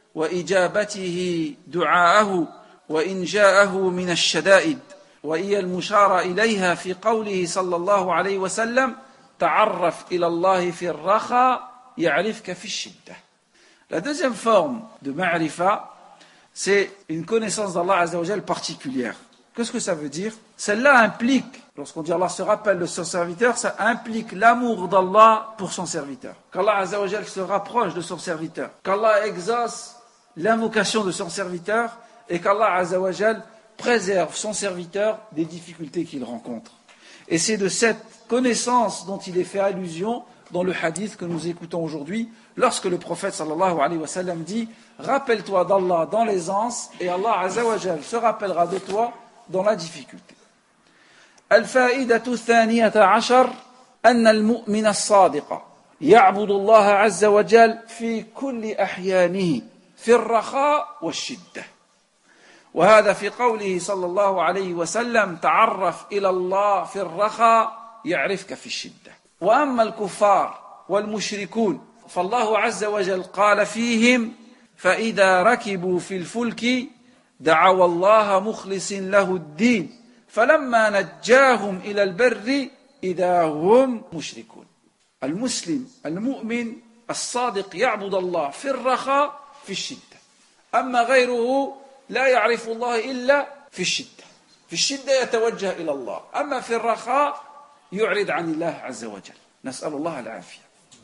وإجابته دعاءه وإن جاءه من الشدائد وهي المشار إليها في قوله صلى الله عليه وسلم تعرف إلى الله في الرخاء يعرفك في الشدة. La deuxième forme de ma'rifa, c'est une connaissance d'Allah Azza wa Jal particulière. Qu'est-ce que ça veut dire? Celle-là implique, lorsqu'on dit Allah se rappelle de son serviteur, ça implique l'amour d'Allah pour son serviteur. Qu'Allah Azza wa Jal se rapproche de son serviteur. Qu'Allah exauce l'invocation de son serviteur et qu'Allah Azza wa Jal préserve son serviteur des difficultés qu'il rencontre. Et c'est de cette connaissance dont il est fait allusion dans le hadith que nous écoutons aujourd'hui, lorsque le prophète sallallahu alayhi wa sallam dit « Rappelle-toi d'Allah dans l'aisance et Allah Azza wa Jal se rappellera de toi dans la difficulté. » الفائدة الثانية عشر أن المؤمن الصادق يعبد الله عز وجل في كل أحيانه في الرخاء والشدة. وهذا في قوله صلى الله عليه وسلم تعرف إلى الله في الرخاء يعرفك في الشدة. وأما الكفار والمشركون فالله عز وجل قال فيهم فإذا ركبوا في الفلك دعوا الله مخلص له الدين فلما نجاهم إلى البر إذا هم مشركون. المسلم المؤمن الصادق يعبد الله في الرخاء في الشدة. أما غيره لا يعرف الله إلا في الشدة. في الشدة يتوجه إلى الله. أما في الرخاء يعرض عن الله عز وجل. نسأل الله العافية.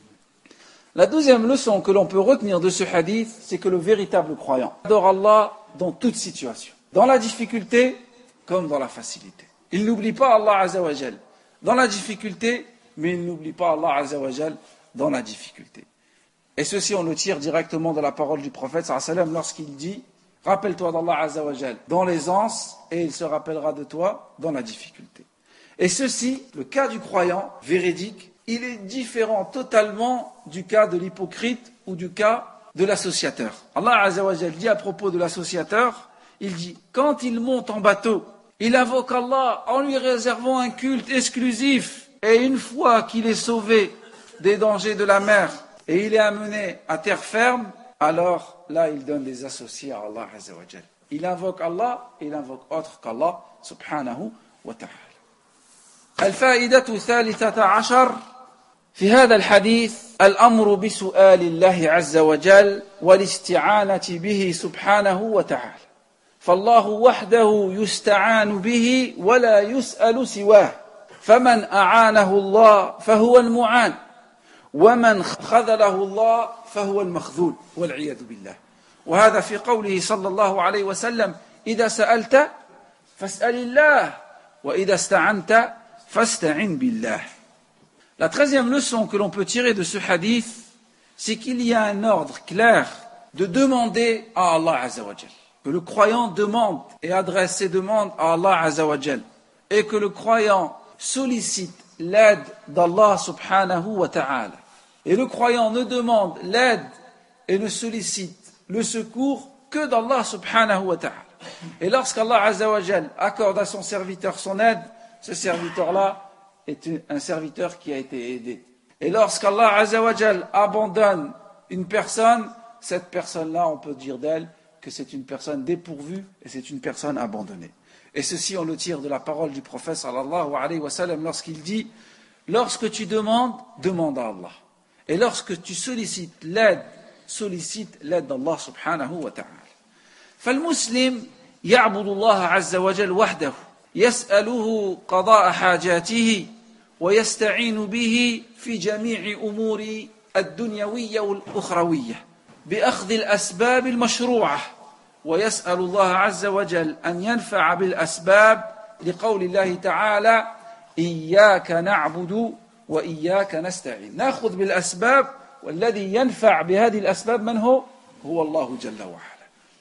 La deuxième leçon que l'on peut retenir de ce hadith, c'est que le véritable croyant adore Allah dans toute situation, dans la difficulté comme dans la facilité. Il n'oublie pas Allah Azza wa Jal dans la difficulté, mais il n'oublie pas Allah Azza wa Jal dans la difficulté. Et ceci, on le tire directement de la parole du prophète sallallahu alayhi wa sallam lorsqu'il dit « Rappelle-toi d'Allah Azza wa Jal dans l'aisance et il se rappellera de toi dans la difficulté. » Et ceci, le cas du croyant véridique, il est différent totalement du cas de l'hypocrite ou du cas de l'associateur. Allah Azza wa Jal dit à propos de l'associateur, il dit, quand il monte en bateau, il invoque Allah en lui réservant un culte exclusif. Et une fois qu'il est sauvé des dangers de la mer et il est amené à terre ferme, alors là il donne des associés à Allah Azza wa Jal. Il invoque Allah et il invoque autre qu'Allah subhanahu wa ta'ala. الفائدة الثالثة عشر في هذا الحديث الأمر بسؤال الله عز وجل والاستعانة به سبحانه وتعالى. فالله وحده يستعان به ولا يسأل سواه. فمن أعانه الله فهو المعان ومن خذله الله فهو المخذول والعياذ بالله. وهذا في قوله صلى الله عليه وسلم إذا سألت فاسأل الله وإذا استعنت فاستعن بالله. La treizième leçon que l'on peut tirer de ce hadith, c'est qu'il y a un ordre clair de demander à Allah Azza wa Jal. Que le croyant demande et adresse ses demandes à Allah Azza wa Jal. Et que le croyant sollicite l'aide d'Allah subhanahu wa ta'ala. Et le croyant ne demande l'aide et ne sollicite le secours que d'Allah subhanahu wa ta'ala. Et lorsqu'Allah Azza wa Jal accorde à son serviteur son aide, ce serviteur-là est un serviteur qui a été aidé. Et lorsqu'Allah Azza wa Jal abandonne une personne, cette personne-là, on peut dire d'elle que c'est une personne dépourvue et c'est une personne abandonnée. Et ceci, on le tire de la parole du prophète sallallahu alayhi wa sallam lorsqu'il dit « Lorsque tu demandes, demande à Allah. Et lorsque tu sollicites l'aide, sollicite l'aide d'Allah subhanahu wa ta'ala. » فالمسلم يعبد الله عز وجل وحده يسأله قضاء حاجاته ويستعين به في جميع أمور الدنيوية والأخروية بأخذ الأسباب المشروعة ويسأل الله عز وجل أن ينفع بالأسباب لقول الله تعالى إياك نعبد وإياك نستعين. نأخذ بالأسباب والذي ينفع بهذه الأسباب من هو؟ هو الله جل وعلا.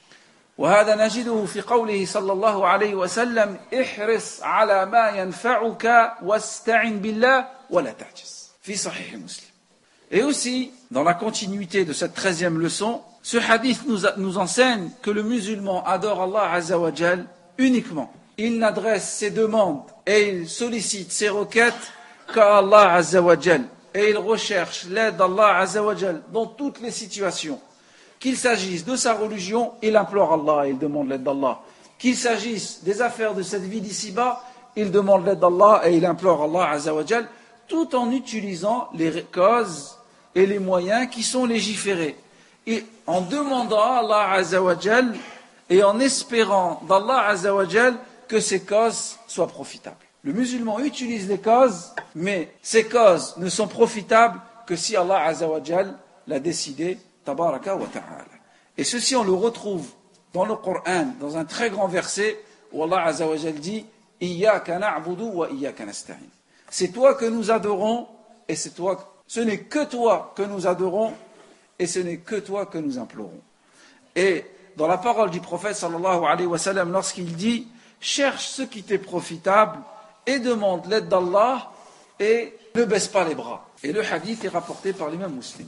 وهذا نجده في قوله صلى الله عليه وسلم احرص على ما ينفعك واستعن بالله ولا تعجز في صحيح مسلم. Et aussi, dans la continuité de cette treizième leçon, ce hadith nous, a, nous enseigne que le musulman adore Allah Azza wa Jal uniquement. Il n'adresse ses demandes et il sollicite ses requêtes qu'à Allah Azza wa Jal. Et il recherche l'aide d'Allah Azza wa Jal dans toutes les situations. Qu'il s'agisse de sa religion, il implore Allah et il demande l'aide d'Allah. Qu'il s'agisse des affaires de cette vie d'ici-bas, il demande l'aide d'Allah et il implore Allah Azza wa Jal, tout en utilisant les causes et les moyens qui sont légiférés. Et en demandant à Allah Azza wa Jal et en espérant d'Allah Azza wa Jal que ces causes soient profitables. Le musulman utilise les causes, mais ces causes ne sont profitables que si Allah Azza wa Jal l'a décidé. Tabaraka wa ta'ala. Et ceci, on le retrouve dans le Coran, dans un très grand verset où Allah Azza wa Jal dit Iyyaka na'budu wa iyyaka nasta'in. C'est toi que nous adorons et c'est toi, ce n'est que toi que nous adorons et ce n'est que toi que nous implorons. Et dans la parole du prophète sallallahu alayhi wa sallam, lorsqu'il dit cherche ce qui t'est profitable et demande l'aide d'Allah et ne baisse pas les bras. Et le hadith est rapporté par l'imam Muslim.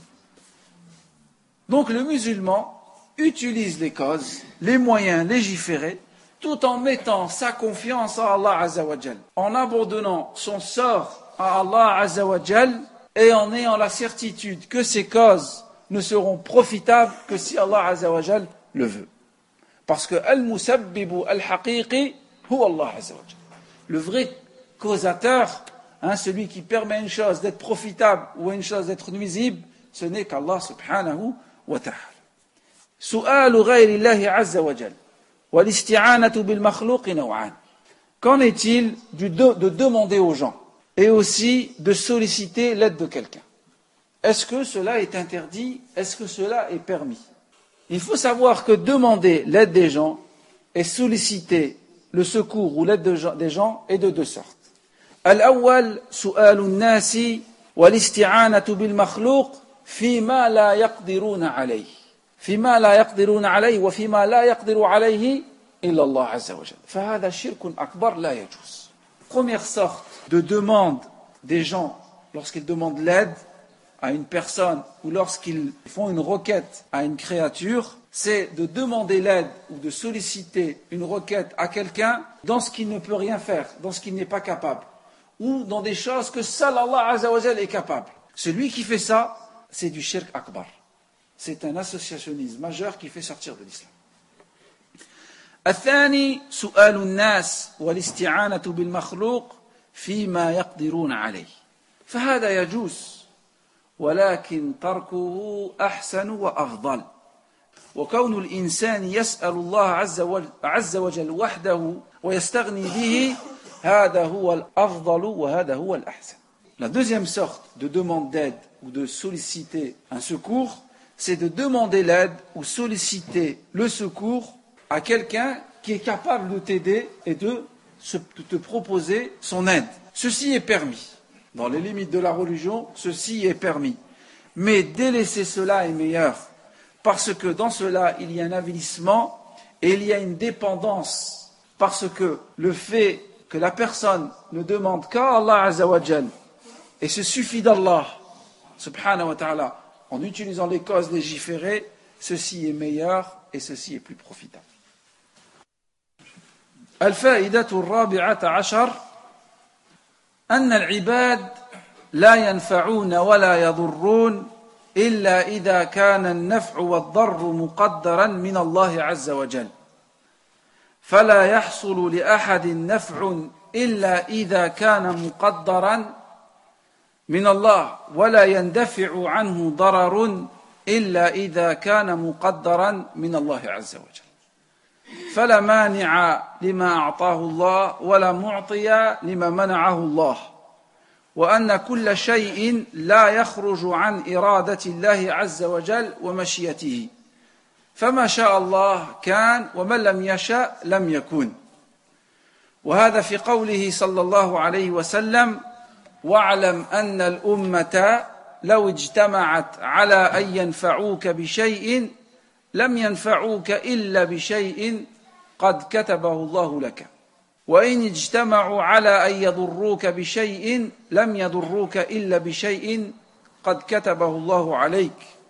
Donc le musulman utilise les causes, les moyens légiférés, tout en mettant sa confiance à Allah Azza wa Jal, en abandonnant son sort à Allah Azza wa Jal et en ayant la certitude que ces causes ne seront profitables que si Allah Azza wa Jal le veut. Parce que al-musabbibu al-haqiqi huwa Allah Azza wa Jal. Le vrai causateur, hein, celui qui permet une chose d'être profitable ou une chose d'être nuisible, ce n'est qu'Allah subhanahu wa ta'ala. Su'alu ghayri Allah azza wa jal wal isti'anatu bil makhluq naw'an. Qu'en est-il du de, de demander aux gens et aussi de solliciter l'aide de quelqu'un? Est-ce que cela est interdit? Est-ce que cela est permis? Il faut savoir que demander l'aide des gens et solliciter le secours ou l'aide de, des gens est de deux sortes. Al-awwal su'alu an-nasi wal isti'anatu bil makhluq فيما لا يقدرون عليه فيما لا يقدرون عليه وفيما لا يقدر عليه إلا الله عز وجل فهذا شرك أكبر لا يجوز. Première sorte de demande des gens lorsqu'ils demandent l'aide à une personne ou lorsqu'ils font une requête à une créature, c'est de demander l'aide ou de solliciter une requête à quelqu'un dans ce qu'il ne peut rien faire, dans ce qu'il n'est pas capable, ou dans des choses que seul Allah Azza wa Jal est capable. Celui qui fait ça, c'est du shirk akbar. C'est un associationnisme majeur qui fait sortir de l'islam. الثاني سؤال الناس والاستعانة بالمخلوق فيما يقدرون عليه فهذا يجوز ولكن تركه أحسن وأفضل وكون الإنسان يسأل الله عز وجل وحده ويستغني به هذا هو الأفضل وهذا هو الأحسن. La deuxième sorte de demande d'aide ou de solliciter un secours, c'est de demander l'aide ou solliciter le secours à quelqu'un qui est capable de t'aider et de, se, de te proposer son aide. Ceci est permis. Dans les limites de la religion, ceci est permis. Mais délaisser cela est meilleur, parce que dans cela, il y a un avilissement et il y a une dépendance, parce que le fait que la personne ne demande qu'à Allah Azza wa Jal et se suffit d'Allah subhanahu wa ta'ala en utilisant les causes légiférées, ceci est meilleur et ceci est plus profitable. الفائدة الرابعة عشر أن العباد لا ينفعون ولا يضرون إلا إذا كان النفع والضر مقدرا من الله عز وجل فلا يحصل لأحد نفع إلا إذا كان مقدرا من الله ولا يندفع عنه ضرر إلا إذا كان مقدرا من الله عز وجل فلا مانع لما أعطاه الله ولا معطي لما منعه الله وأن كل شيء لا يخرج عن إرادة الله عز وجل ومشيئته فما شاء الله كان ومن لم يشاء لم يكن وهذا في قوله صلى الله عليه وسلم واعلم أن الأمة لو اجتمعت على أن ينفعوك بشيء لم ينفعوك إلا بشيء قد كتبه الله لك وإن اجتمعوا على أن يضروك بشيء لم يضروك إلا بشيء قد كتبه الله عليك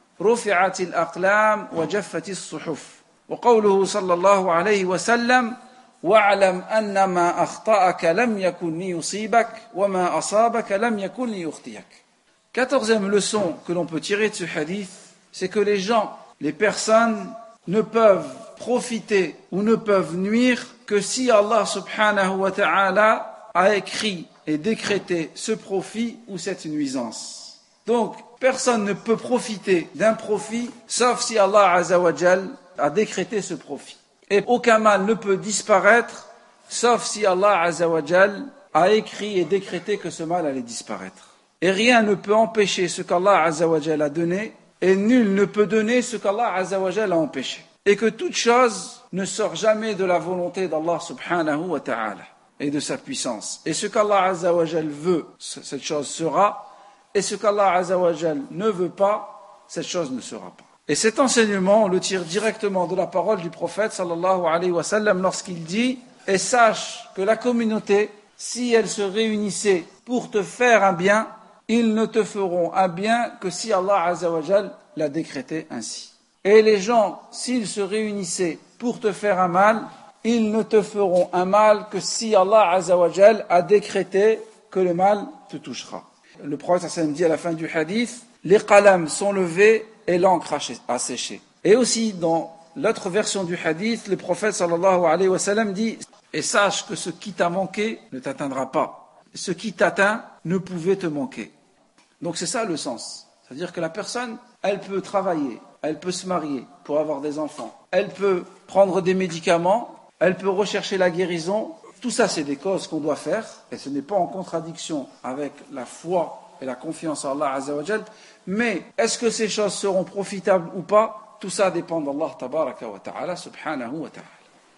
رفعت الأقلام وجفت الصحف وقوله صلى الله عليه وسلم واعلم أن ما أخطأك لم يكن ليصيبك وما أصابك لم يكن ليخطئك. Quatorzième leçon que l'on peut tirer de ce hadith, c'est que les gens, les personnes ne peuvent profiter ou ne peuvent nuire que si Allah subhanahu wa ta'ala a écrit et décrété ce profit ou cette nuisance. Donc, personne ne peut profiter d'un profit sauf si Allah azza wa jal a décrété ce profit. Et aucun mal ne peut disparaître sauf si Allah azza wa jal a écrit et décrété que ce mal allait disparaître. Et rien ne peut empêcher ce qu'Allah azza wa jal a donné et nul ne peut donner ce qu'Allah azza wa jal a empêché. Et que toute chose ne sort jamais de la volonté d'Allah subhanahu wa ta'ala et de sa puissance. Et ce qu'Allah azza wa jal veut, cette chose sera, et ce qu'Allah azza wa jal ne veut pas, cette chose ne sera pas. Et cet enseignement, on le tire directement de la parole du prophète sallallahu alayhi wa sallam lorsqu'il dit « Et sache que la communauté, si elle se réunissait pour te faire un bien, ils ne te feront un bien que si Allah azza wa jal l'a décrété ainsi. Et les gens, s'ils se réunissaient pour te faire un mal, ils ne te feront un mal que si Allah azza wa jal a décrété que le mal te touchera. » Le prophète sallallahu alayhi wa sallam dit à la fin du hadith « Les qalams sont levés et l'encre a séché. » Et aussi dans l'autre version du hadith, le prophète sallallahu alayhi wa sallam dit « Et sache que ce qui t'a manqué ne t'atteindra pas. Ce qui t'atteint ne pouvait te manquer. » Donc c'est ça le sens. C'est-à-dire que la personne, elle peut travailler, elle peut se marier pour avoir des enfants, elle peut prendre des médicaments, elle peut rechercher la guérison. Tout ça, c'est des causes qu'on doit faire, et ce n'est pas en contradiction avec la foi et la confiance en Allah azza wa jal. Mais est-ce que ces choses seront profitables ou pas? Tout ça dépend d'Allah tabaraka wa ta'ala subhanahu wa ta'ala.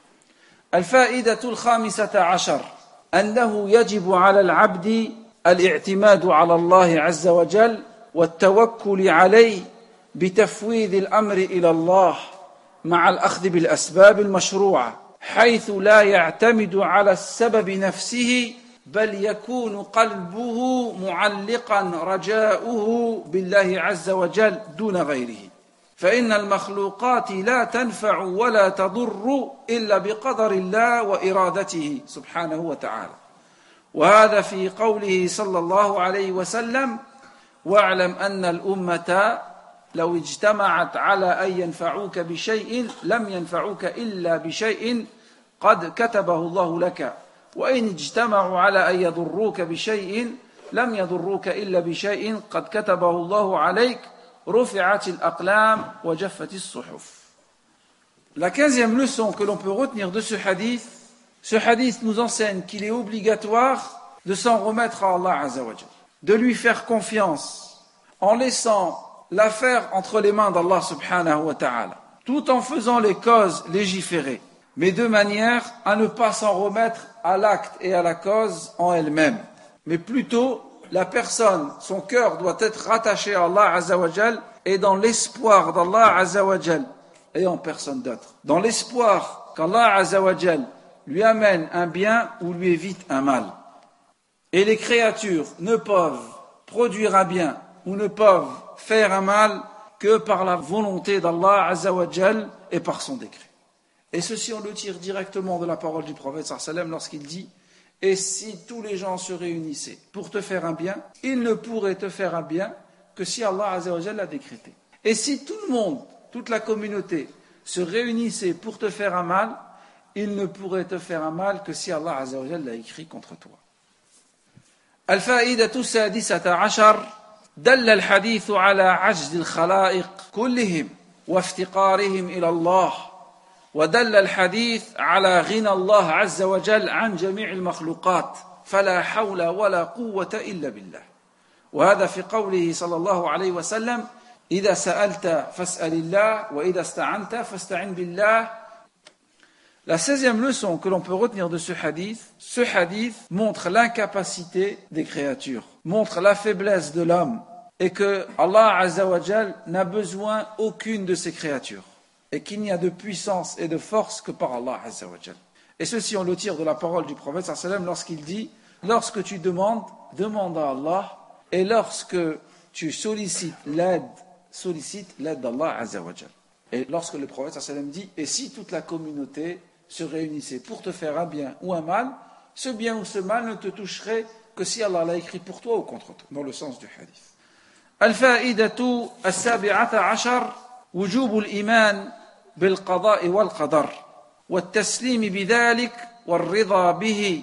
الفائدة الخامسة عشر أنه يجب على العبد الاعتماد على الله عز وجل والتوكل عليه بتفويض الأمر إلى الله مع الأخذ بالأسباب المشروعة حيث لا يعتمد على السبب نفسه بل يكون قلبه معلقا رجاؤه بالله عز وجل دون غيره فإن المخلوقات لا تنفع ولا تضر إلا بقدر الله وإرادته سبحانه وتعالى وهذا في قوله صلى الله عليه وسلم واعلم أن الأمة لو اجتمعت على أن ينفعوك بشيء لم ينفعوك إلا بشيء قد كتبه الله لك وإن اجتمعوا على أن يضروك بشيء لم يضروك إلا بشيء قد كتبه الله عليك رفعت الأقلام وجفت الصحف. La quinzième leçon que l'on peut retenir de ce hadith, ce hadith nous enseigne qu'il est obligatoire de s'en remettre à Allah azza wa jal, de lui faire confiance en laissant l'affaire entre les mains d'Allah subhanahu wa ta'ala, tout en faisant les causes légiférées, mais de manière à ne pas s'en remettre à l'acte et à la cause en elle-même, mais plutôt la personne, son cœur doit être rattaché à Allah azza wa jal et dans l'espoir d'Allah azza wa jal et en personne d'autre, dans l'espoir qu'Allah azza wa jal lui amène un bien ou lui évite un mal. Et les créatures ne peuvent produire un bien ou ne peuvent faire un mal que par la volonté d'Allah azza wa jal et par son décret. Et ceci on le tire directement de la parole du prophète sallallahu alayhi wa sallam lorsqu'il dit Et si tous les gens se réunissaient pour te faire un bien, ils ne pourraient te faire un bien que si Allah Azza wa Jalla l'a décrété. Et si tout le monde, toute la communauté, se réunissait pour te faire un mal, ils ne pourraient te faire un mal que si Allah Azza wa Jalla l'a écrit contre toi. الفائدة السادسة عشر دل الحديث على عجز الخلائق كلهم وافتقارهم إلى الله ودل الحديث على غنى الله عز وجل عن جميع المخلوقات فلا حول ولا قوة إلا بالله وهذا في قوله صلى الله عليه وسلم إذا سألت فاسأل الله وإذا استعنت فاستعن بالله. La seizième leçon que l'on peut retenir de ce hadith, ce hadith montre l'incapacité des créatures, montre la faiblesse de l'homme et que Allah Azza wa Jal n'a besoin aucune de ses créatures et qu'il n'y a de puissance et de force que par Allah Azza wa Jal. Et ceci on le tire de la parole du prophète sallallahu alayhi wa sallam lorsqu'il dit « Lorsque tu demandes, demande à Allah et lorsque tu sollicites l'aide, sollicite l'aide d'Allah Azza wa Jal. » Et lorsque le prophète sallallahu alayhi wa sallam dit « Et si toute la communauté se réunissait pour te faire un bien ou un mal, ce bien ou ce mal ne te toucherait que si Allah l'a écrit pour toi ou contre toi. » Dans le sens du hadith. الفائدة السابعة عشر وجوب الإيمان بالقضاء والقدر والتسليم بذلك والرضا به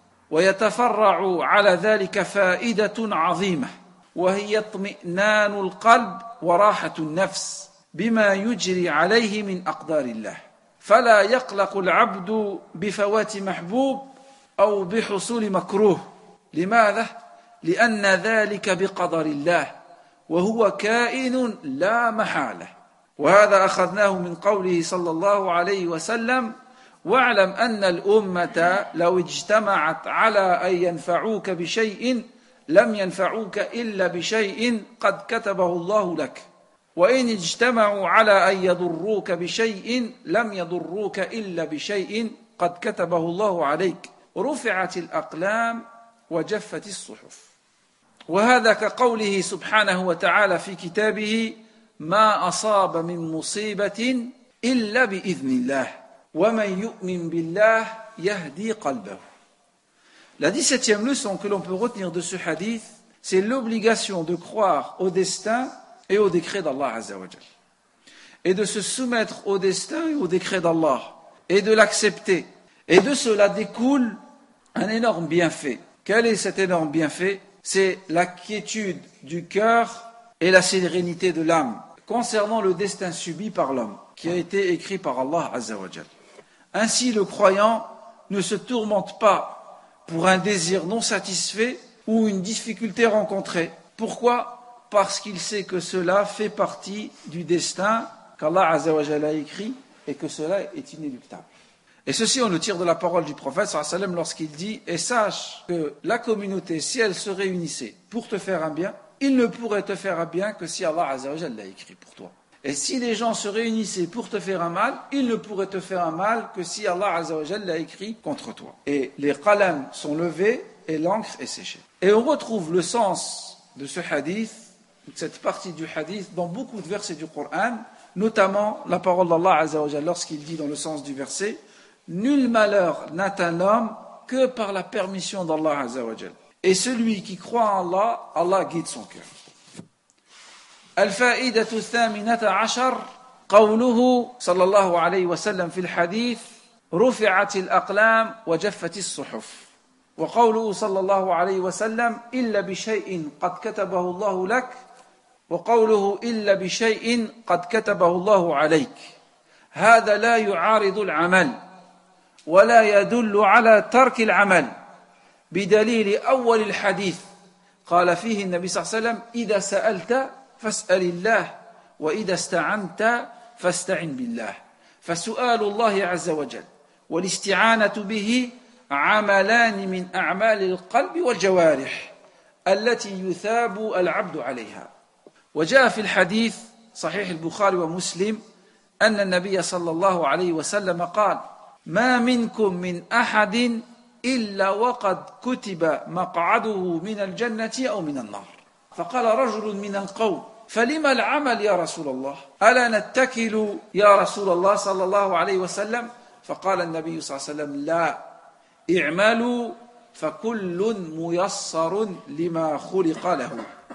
ويتفرع على ذلك فائدة عظيمة وهي اطمئنان القلب وراحة النفس بما يجري عليه من أقدار الله فلا يقلق العبد بفوات محبوب أو بحصول مكروه. لماذا؟ لأن ذلك بقدر الله وهو كائن لا محالة. وهذا أخذناه من قوله صلى الله عليه وسلم واعلم أن الأمة لو اجتمعت على أن ينفعوك بشيء لم ينفعوك إلا بشيء قد كتبه الله لك وإن اجتمعوا على أن يضروك بشيء لم يضروك إلا بشيء قد كتبه الله عليك رفعت الأقلام وجفت الصحف. وهذا كقوله سبحانه وتعالى في كتابه ما أصاب من مصيبة إلا بإذن الله ومن يؤمن بالله يهدي قلبه. La dix-septième leçon que l'on peut retenir de ce hadith, c'est l'obligation de croire au destin et au décret d'Allah Azza wa Jal, et de se soumettre au destin et au décret d'Allah, et de l'accepter. Et de cela découle un énorme bienfait. Quel est cet énorme bienfait? C'est la quiétude du cœur et la sérénité de l'âme concernant le destin subi par l'homme, qui a été écrit par Allah Azza wa Jal. Ainsi, le croyant ne se tourmente pas pour un désir non satisfait ou une difficulté rencontrée. Pourquoi? Parce qu'il sait que cela fait partie du destin qu'Allah Azza wa Jalla a écrit et que cela est inéluctable. Et ceci on le tire de la parole du prophète sallallahu alayhi wa sallam lorsqu'il dit « Et sache que la communauté, si elle se réunissait pour te faire un bien, il ne pourrait te faire un bien que si Allah Azza wa Jalla l'a écrit pour toi. Et si les gens se réunissaient pour te faire un mal, il ne pourrait te faire un mal que si Allah Azza wa Jalla l'a écrit contre toi. » Et les qalams sont levés et l'encre est séchée. Et on retrouve le sens de ce hadith, cette partie du hadith, dans beaucoup de versets du Coran, notamment la parole d'Allah Azza wa Jalla lorsqu'il dit dans le sens du verset « Nul malheur n'atteint l'homme que par la permission d'Allah Azza wa Jalla. Et celui qui croit en Allah, Allah guide son cœur. » الفائدة الثامنة عشر قوله صلى الله عليه وسلم في الحديث رفعت الأقلام وجفت الصحف وقوله صلى الله عليه وسلم إلا بشيء قد كتبه الله لك وقوله إلا بشيء قد كتبه الله عليك. هذا لا يعارض العمل ولا يدل على ترك العمل بدليل أول الحديث قال فيه النبي صلى الله عليه وسلم إذا سألت فاسأل الله وإذا استعنت فاستعن بالله. فسؤال الله عز وجل والاستعانة به عملان من أعمال القلب والجوارح التي يثاب العبد عليها. وجاء في الحديث صحيح البخاري ومسلم أن النبي صلى الله عليه وسلم قال ما منكم من أحد إلا وقد كتب مقعده من الجنة أو من النار. فقال رجل من القوم فلما العمل يا رسول الله ألا نتكل يا رسول الله صلى الله عليه وسلم. فقال النبي صلى الله عليه وسلم لا اعملوا فَكُلٌّ مُيَسَّرٌ لِمَا خُلِقَ لَهُ.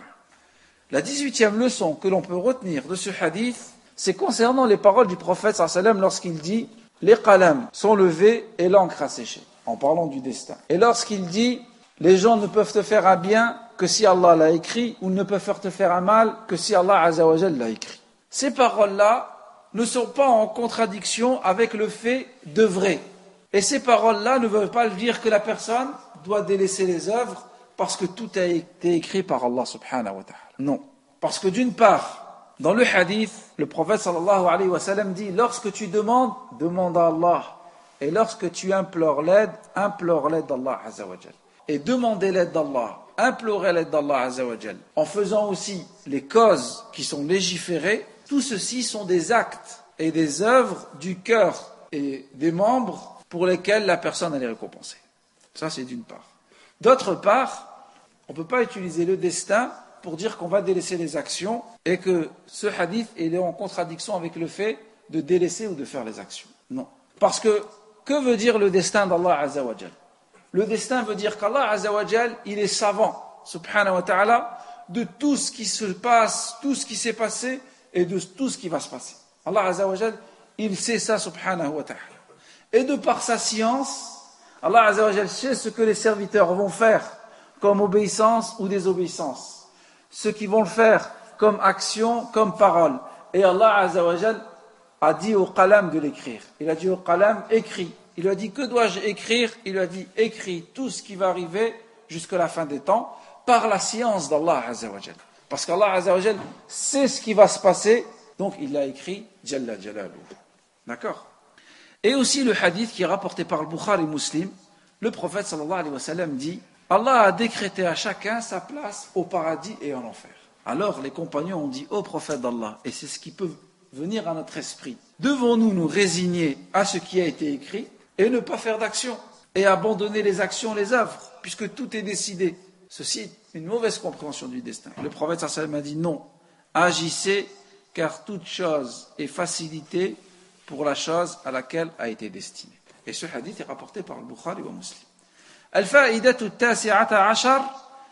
La dix-huitième leçon que l'on peut retenir de ce hadith, c'est concernant les paroles du prophète sallallahu alayhi wa sallam lorsqu'il dit « Les qalams sont levés et l'encre a séché », en parlant du destin. Et lorsqu'il dit « Les gens ne peuvent te faire un bien que si Allah l'a écrit, ou ne peuvent te faire un mal que si Allah azza wa jal l'a écrit ». Ces paroles-là ne sont pas en contradiction avec le fait d'œuvrer. Et ces paroles-là ne veulent pas dire que la personne doit délaisser les œuvres parce que tout a été écrit par Allah subhanahu wa ta'ala. Non. Parce que d'une part, dans le hadith, le prophète sallallahu alayhi wa sallam dit, lorsque tu demandes, demande à Allah. Et lorsque tu implores l'aide, implore l'aide d'Allah azza wa jal. Et demander l'aide d'Allah, implorer l'aide d'Allah azza wa jal, en faisant aussi les causes qui sont légiférées, tout ceci sont des actes et des œuvres du cœur et des membres pour lesquels la personne elle est récompensée. Ça, c'est d'une part. D'autre part, on ne peut pas utiliser le destin pour dire qu'on va délaisser les actions et que ce hadith est en contradiction avec le fait de délaisser ou de faire les actions. Non. Parce que, que veut dire le destin d'Allah azza wa jal? Le destin veut dire qu'Allah azza wa jal, il est savant, subhanahu wa ta'ala, de tout ce qui se passe, tout ce qui s'est passé et de tout ce qui va se passer. Allah azza wa jal, il sait ça, subhanahu wa ta'ala. Et de par sa science, Allah azza wa jal sait ce que les serviteurs vont faire comme obéissance ou désobéissance. Ceux qui vont le faire comme action, comme parole. Et Allah azza wa jal a dit au qalam de l'écrire. Il a dit au qalam, écris. Il lui a dit, que dois-je écrire? Il lui a dit, écris tout ce qui va arriver jusqu'à la fin des temps par la science d'Allah azza wa jal. Parce qu'Allah azza wa jal sait ce qui va se passer, donc il l'a écrit, Jalla Jalaluhu. D'accord? Et aussi le hadith qui est rapporté par le Bukhari Muslim, le prophète sallallahu alayhi wa sallam dit, Allah a décrété à chacun sa place au paradis et en enfer. Alors les compagnons ont dit, ô prophète d'Allah, et c'est ce qui peut venir à notre esprit, devons-nous nous résigner à ce qui a été écrit et ne pas faire d'action et abandonner les actions, les œuvres, puisque tout est décidé? Ceci est une mauvaise compréhension du destin. Le prophète sallallahu alayhi wa sallam a dit non, agissez car toute chose est facilitée pour la chose à laquelle a été destinée. Et ce hadith est rapporté par le Bukhari wa Muslim. الفائدة التاسعة عشر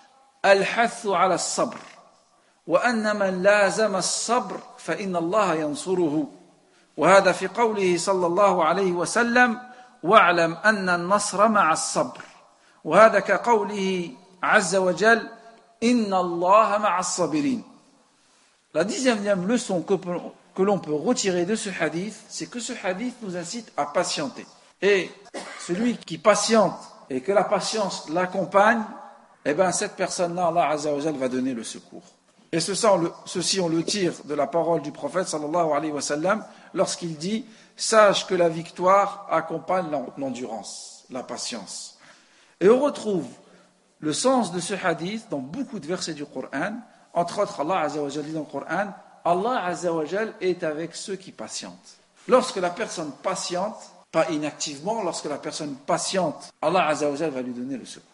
الحث على الصبر وأن من لازم الصبر فإن الله ينصره وهذا في قوله صلى الله عليه وسلم واعلم أن النصر مع الصبر وهذا كقوله عز وجل إن الله مع الصابرين. La dixième leçon que, que l'on peut retirer de ce hadith, c'est que ce hadith nous incite à patienter. Et celui qui patiente et que la patience l'accompagne, eh bien cette personne-là, Allah azza wa jal va donner le secours. Et ceci on, le, ceci on le tire de la parole du prophète sallallahu alayhi wa sallam lorsqu'il dit « Sache que la victoire accompagne l'endurance, la patience ». Et on retrouve le sens de ce hadith dans beaucoup de versets du Coran. Entre autres, Allah azza wa jal dit dans le Coran « Allah azza wa jal est avec ceux qui patientent ». Lorsque la personne patiente, pas inactivement, lorsque la personne patiente, Allah azza wa jal va lui donner le secours.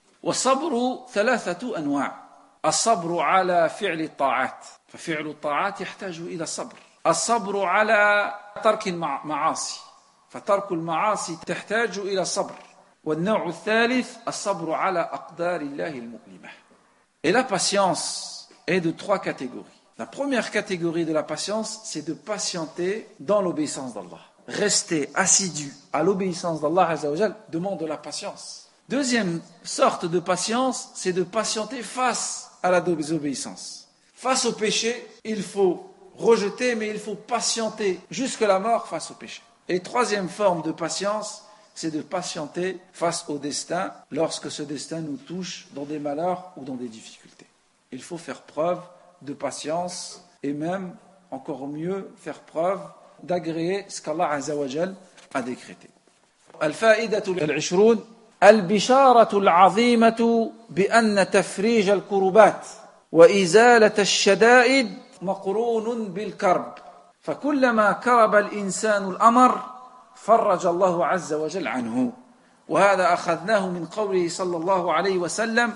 والصبر ثلاثة أنواع. الصبر على فعل الطاعات ففعل الطاعات يحتاج إلى الصبر. الصبر على ترك المعاصي فترك المعاصي تحتاج إلى الصبر. والنوع الثالث الصبر على أقدار الله المؤلمة. Et la patience est de trois catégories. La première catégorie de la patience, c'est de patienter dans l'obéissance d'Allah. Rester assidu à l'obéissance d'Allah azza wa jal demande de la patience. Deuxième sorte de patience, c'est de patienter face à la désobéissance. Face au péché, il faut rejeter, mais il faut patienter jusqu'à la mort face au péché. Et troisième forme de patience, c'est de patienter face au destin lorsque ce destin nous touche dans des malheurs ou dans des difficultés. Il faut faire preuve de patience et même, encore mieux, faire preuve d'agréer ce qu'Allah azza wa jal a décrété. Al-fa'idatu al-ishrun البشارة العظيمة بأن تفريج الكربات وإزالة الشدائد مقرون بالكرب فكلما كرب الإنسان الأمر فرج الله عز وجل عنه وهذا أخذناه من قوله صلى الله عليه وسلم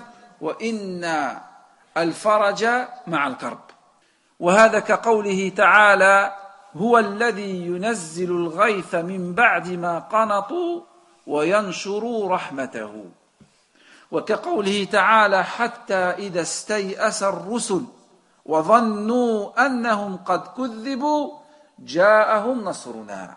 وإن الفرج مع الكرب وهذا كقوله تعالى هو الذي ينزل الغيث من بعد ما قنطوا وينشر رحمته. وكقوله تعالى حتى إذا استيأس الرسل وظنوا أنهم قد كذبوا جاءهم نصرنا.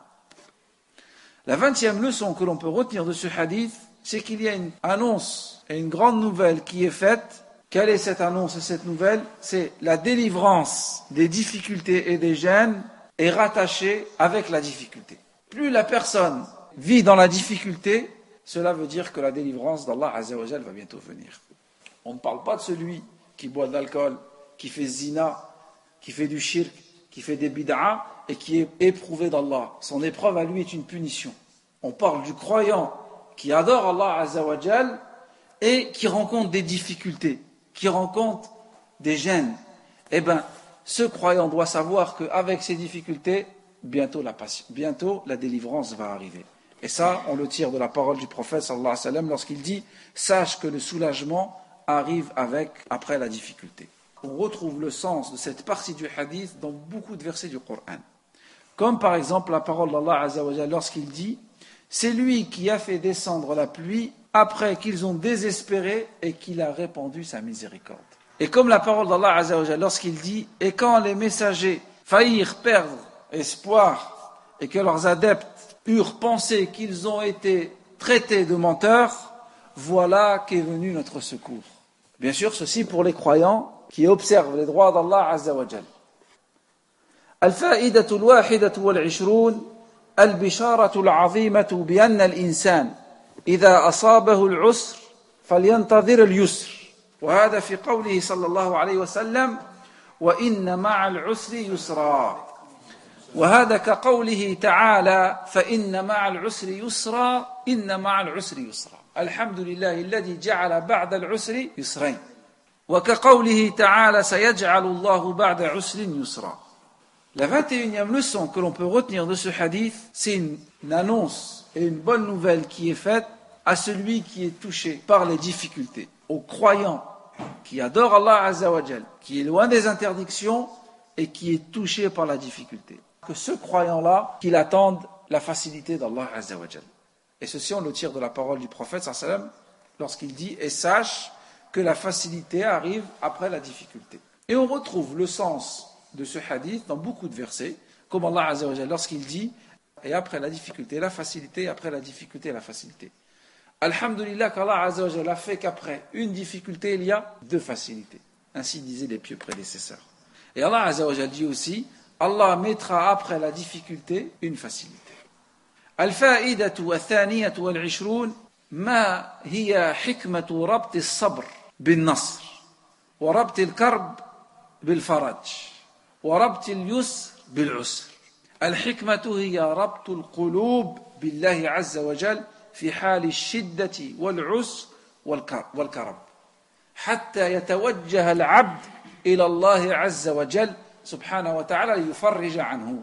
La vingtième leçon que l'on peut retenir de ce hadith, c'est qu'il y a une annonce et une grande nouvelle qui est faite. Quelle est cette annonce et cette nouvelle? C'est la délivrance des difficultés et des gênes est rattachée avec la difficulté. Plus la personne vit dans la difficulté, cela veut dire que la délivrance d'Allah Azza wa Jal va bientôt venir. On ne parle pas de celui qui boit de l'alcool, qui fait zina, qui fait du shirk, qui fait des bid'a et qui est éprouvé d'Allah. Son épreuve à lui est une punition. On parle du croyant qui adore Allah Azza wa Jal et qui rencontre des difficultés, qui rencontre des gênes. Eh bien, ce croyant doit savoir qu'avec ces difficultés, bientôt la, bientôt la délivrance va arriver. Et ça, on le tire de la parole du prophète sallallahu alayhi wa sallam lorsqu'il dit « Sache que le soulagement arrive avec, après la difficulté ». On retrouve le sens de cette partie du hadith dans beaucoup de versets du Coran. Comme par exemple la parole d'Allah Azza wa Jalla lorsqu'il dit « C'est lui qui a fait descendre la pluie après qu'ils ont désespéré et qu'il a répandu sa miséricorde. » Et comme la parole d'Allah Azza wa Jalla lorsqu'il dit « Et quand les messagers faillirent perdre espoir et que leurs adeptes eurent pensé qu'ils ont été traités de menteurs, voilà qu'est venu notre secours. » Bien sûr, ceci pour les croyants qui observent les droits d'Allah Azza wa Jal. الفائدة الواحدة والعشرون البشارة العظيمة بأن الإنسان إذا أصابه العسر فلينتظر اليسر وهذا في قوله صلى الله عليه وسلم وإن مع العسر يسرا وهذا كقوله تعالى فإن مع العسر يسرا إن مع العسر يسرا الحمد لله الذي جعل بعد العسر يسرين وكقوله تعالى سيجعل الله بعد عسر يسرا. La vingt et unième leçon que l'on peut retenir de ce hadith, c'est une, une annonce et une bonne nouvelle qui est faite à celui qui est touché par les difficultés, au croyant qui adore Allah Azza wa Jal, qui est loin des interdictions et qui est touché par la difficulté. Que ce croyant-là, qu'il attende la facilité d'Allah Azza wa Jal. Et ceci, on le tire de la parole du prophète sallallahu alayhi wa sallam lorsqu'il dit « Et sache que la facilité arrive après la difficulté. » Et on retrouve le sens de ce hadith dans beaucoup de versets, comme Allah Azza wa Jalla lorsqu'il dit et après la difficulté, la facilité, et après la difficulté, la facilité. Alhamdulillah qu'Allah Azza wa Jalla fait qu'après une difficulté, il y a deux facilités. Ainsi disaient les pieux prédécesseurs. Et Allah Azza wa Jalla dit aussi Allah mettra après la difficulté une facilité. الفائدة الثانية والعشرون ما هي حكمة ربط الصبر بالنصر وربط الكرب بالفرج وربط اليسر بالعسر. الحكمة هي ربط القلوب بالله عز وجل في حال الشدة والعسر والكرب حتى يتوجه العبد إلى الله عز وجل سبحانه وتعالى ليفرج عنه.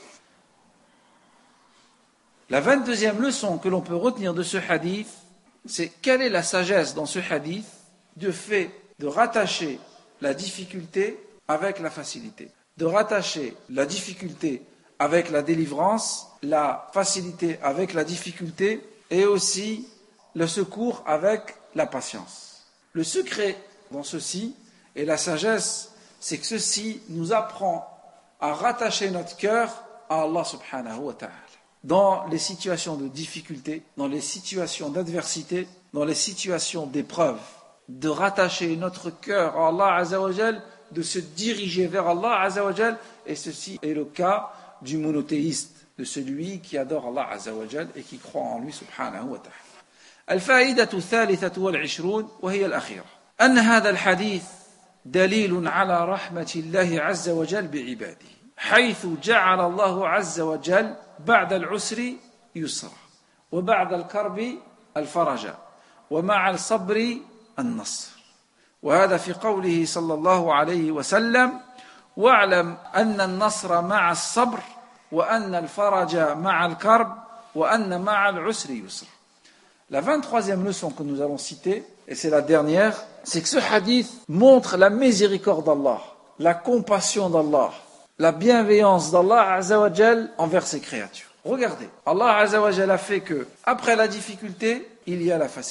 La vingt-deuxième leçon que l'on peut retenir de ce hadith, c'est quelle est la sagesse dans ce hadith de fait de rattacher la difficulté avec la facilité, de rattacher la difficulté avec la délivrance, la facilité avec la difficulté et aussi le secours avec la patience. Le secret dans ceci et la sagesse, c'est que ceci nous apprend à rattacher notre cœur à Allah subhanahu wa ta'ala. Dans les situations de difficulté, dans les situations d'adversité, dans les situations d'épreuve, de rattacher notre cœur à Allah Azza wa Jal, de se diriger vers Allah Azza wa Jal, et ceci est le cas du monothéiste, de celui qui adore Allah Azza wa Jal et qui croit en lui subhanahu wa ta'ala. الفائدة الثالثة والعشرون وهي الأخيرة أن هذا الحديث دليل على رحمة الله عز وجل بعباده حيث جعل الله عز وجل بعد العسر يسرا وبعد الكرب الفرج ومع الصبر النصر وهذا في قوله صلى الله عليه وسلم واعلم أن النصر مع الصبر وأن الفرج مع الكرب وأن مع العسر يسرا. La vingt-troisième leçon que nous allons citer, et c'est la dernière, c'est que ce hadith montre la miséricorde d'Allah, la compassion d'Allah, la bienveillance d'Allah Azza wa Jal envers ses créatures. Regardez, Allah Azza wa Jal a fait que, après la difficulté, il y a la facilité.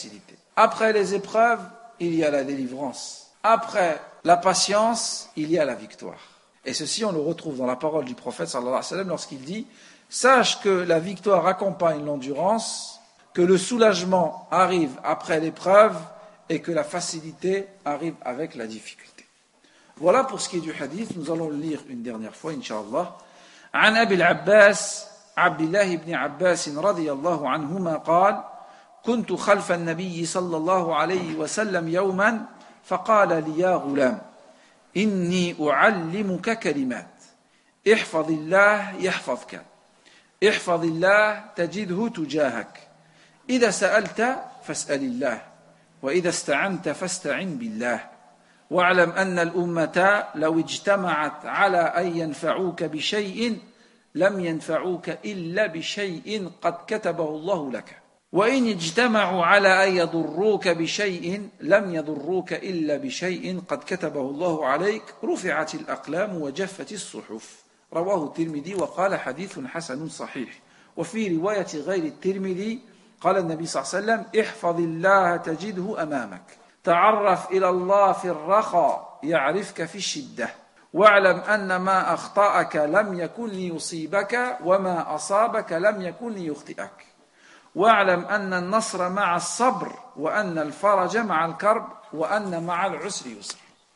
Après les épreuves, il y a la délivrance. Après la patience, il y a la victoire. Et ceci, on le retrouve dans la parole du prophète sallallahu alayhi wa sallam lorsqu'il dit « Sache que la victoire accompagne l'endurance, que le soulagement arrive après l'épreuve et que la facilité arrive avec la difficulté. » Voilà pour ce qui est du hadith. Nous allons le lire une dernière fois, Inch'Allah. عن أبي العباس عبد الله بن عباس رضي الله عنهما قال كنت خلف النبي صلى الله عليه وسلم يوما فقال لي يا غلام إني أعلمك كلمات احفظ الله يحفظك احفظ الله تجده تجاهك إذا سألت فاسأل الله وإذا استعنت فاستعن بالله واعلم أن الأمة لو اجتمعت على أن ينفعوك بشيء لم ينفعوك إلا بشيء قد كتبه الله لك وإن اجتمعوا على أن يضروك بشيء لم يضروك إلا بشيء قد كتبه الله عليك رفعت الأقلام وجفت الصحف رواه الترمذي وقال حديث حسن صحيح وفي رواية غير الترمذي قال النبي صلى الله عليه وسلم احفظ الله تجده أمامك تعرف إلى الله في الرخاء يعرفك في الشدة واعلم أن ما أخطأك لم يكن ليصيبك وما أصابك لم يكن ليخطئك واعلم أن النصر مع الصبر وأن الفرج مع الكرب وأن مع العسر يسر.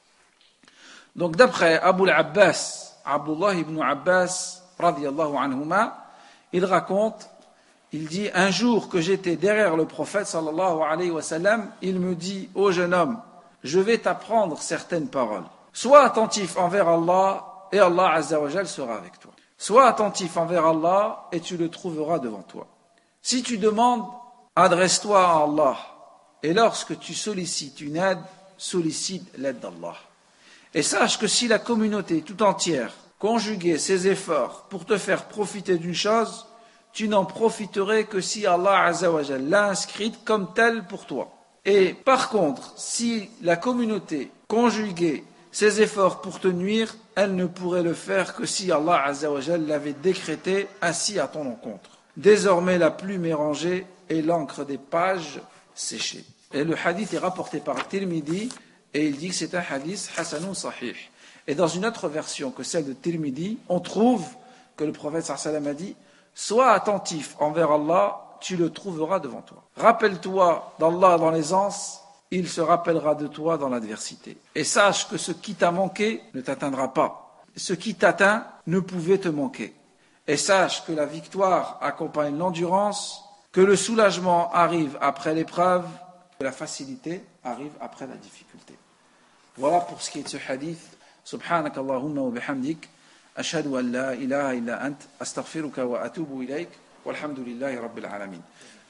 Donc d'après Abu al-Abbas, Abdullah ibn Abbas radiyallahu anhuma, il raconte, il dit un jour que j'étais derrière le prophète sallallahu alayhi wa sallam, il me dit ô jeune homme, je vais t'apprendre certaines paroles. Sois attentif envers Allah et Allah azza wa jal sera avec toi. Sois attentif envers Allah et tu le trouveras devant toi. Si tu demandes, adresse-toi à Allah. Et lorsque tu sollicites une aide, sollicite l'aide d'Allah. Et sache que si la communauté tout entière conjuguait ses efforts pour te faire profiter d'une chose, tu n'en profiterais que si Allah Azza wa Jal l'a inscrite comme telle pour toi. Et par contre, si la communauté conjuguait ses efforts pour te nuire, elle ne pourrait le faire que si Allah Azza wa Jal l'avait décrété ainsi à ton encontre. Désormais la plume est rangée et l'encre des pages séchée. Et le hadith est rapporté par Tirmidhi et il dit que c'est un hadith hasanun sahih. Et dans une autre version que celle de Tirmidhi, on trouve que le prophète sallallahu alayhi wa sallam a dit « Sois attentif envers Allah, tu le trouveras devant toi. Rappelle-toi d'Allah dans l'aisance, il se rappellera de toi dans l'adversité. Et sache que ce qui t'a manqué ne t'atteindra pas. Ce qui t'atteint ne pouvait te manquer. Et sache que la victoire accompagne l'endurance, que le soulagement arrive après l'épreuve, que la facilité arrive après la difficulté. » Voilà pour ce qui est de ce hadith. Subhanak Allahumma wa bihamdik. Ashhadu an la ilaha illa ant. Astaghfiruka wa atubu ilayk. Walhamdulillahi rabbil alamin.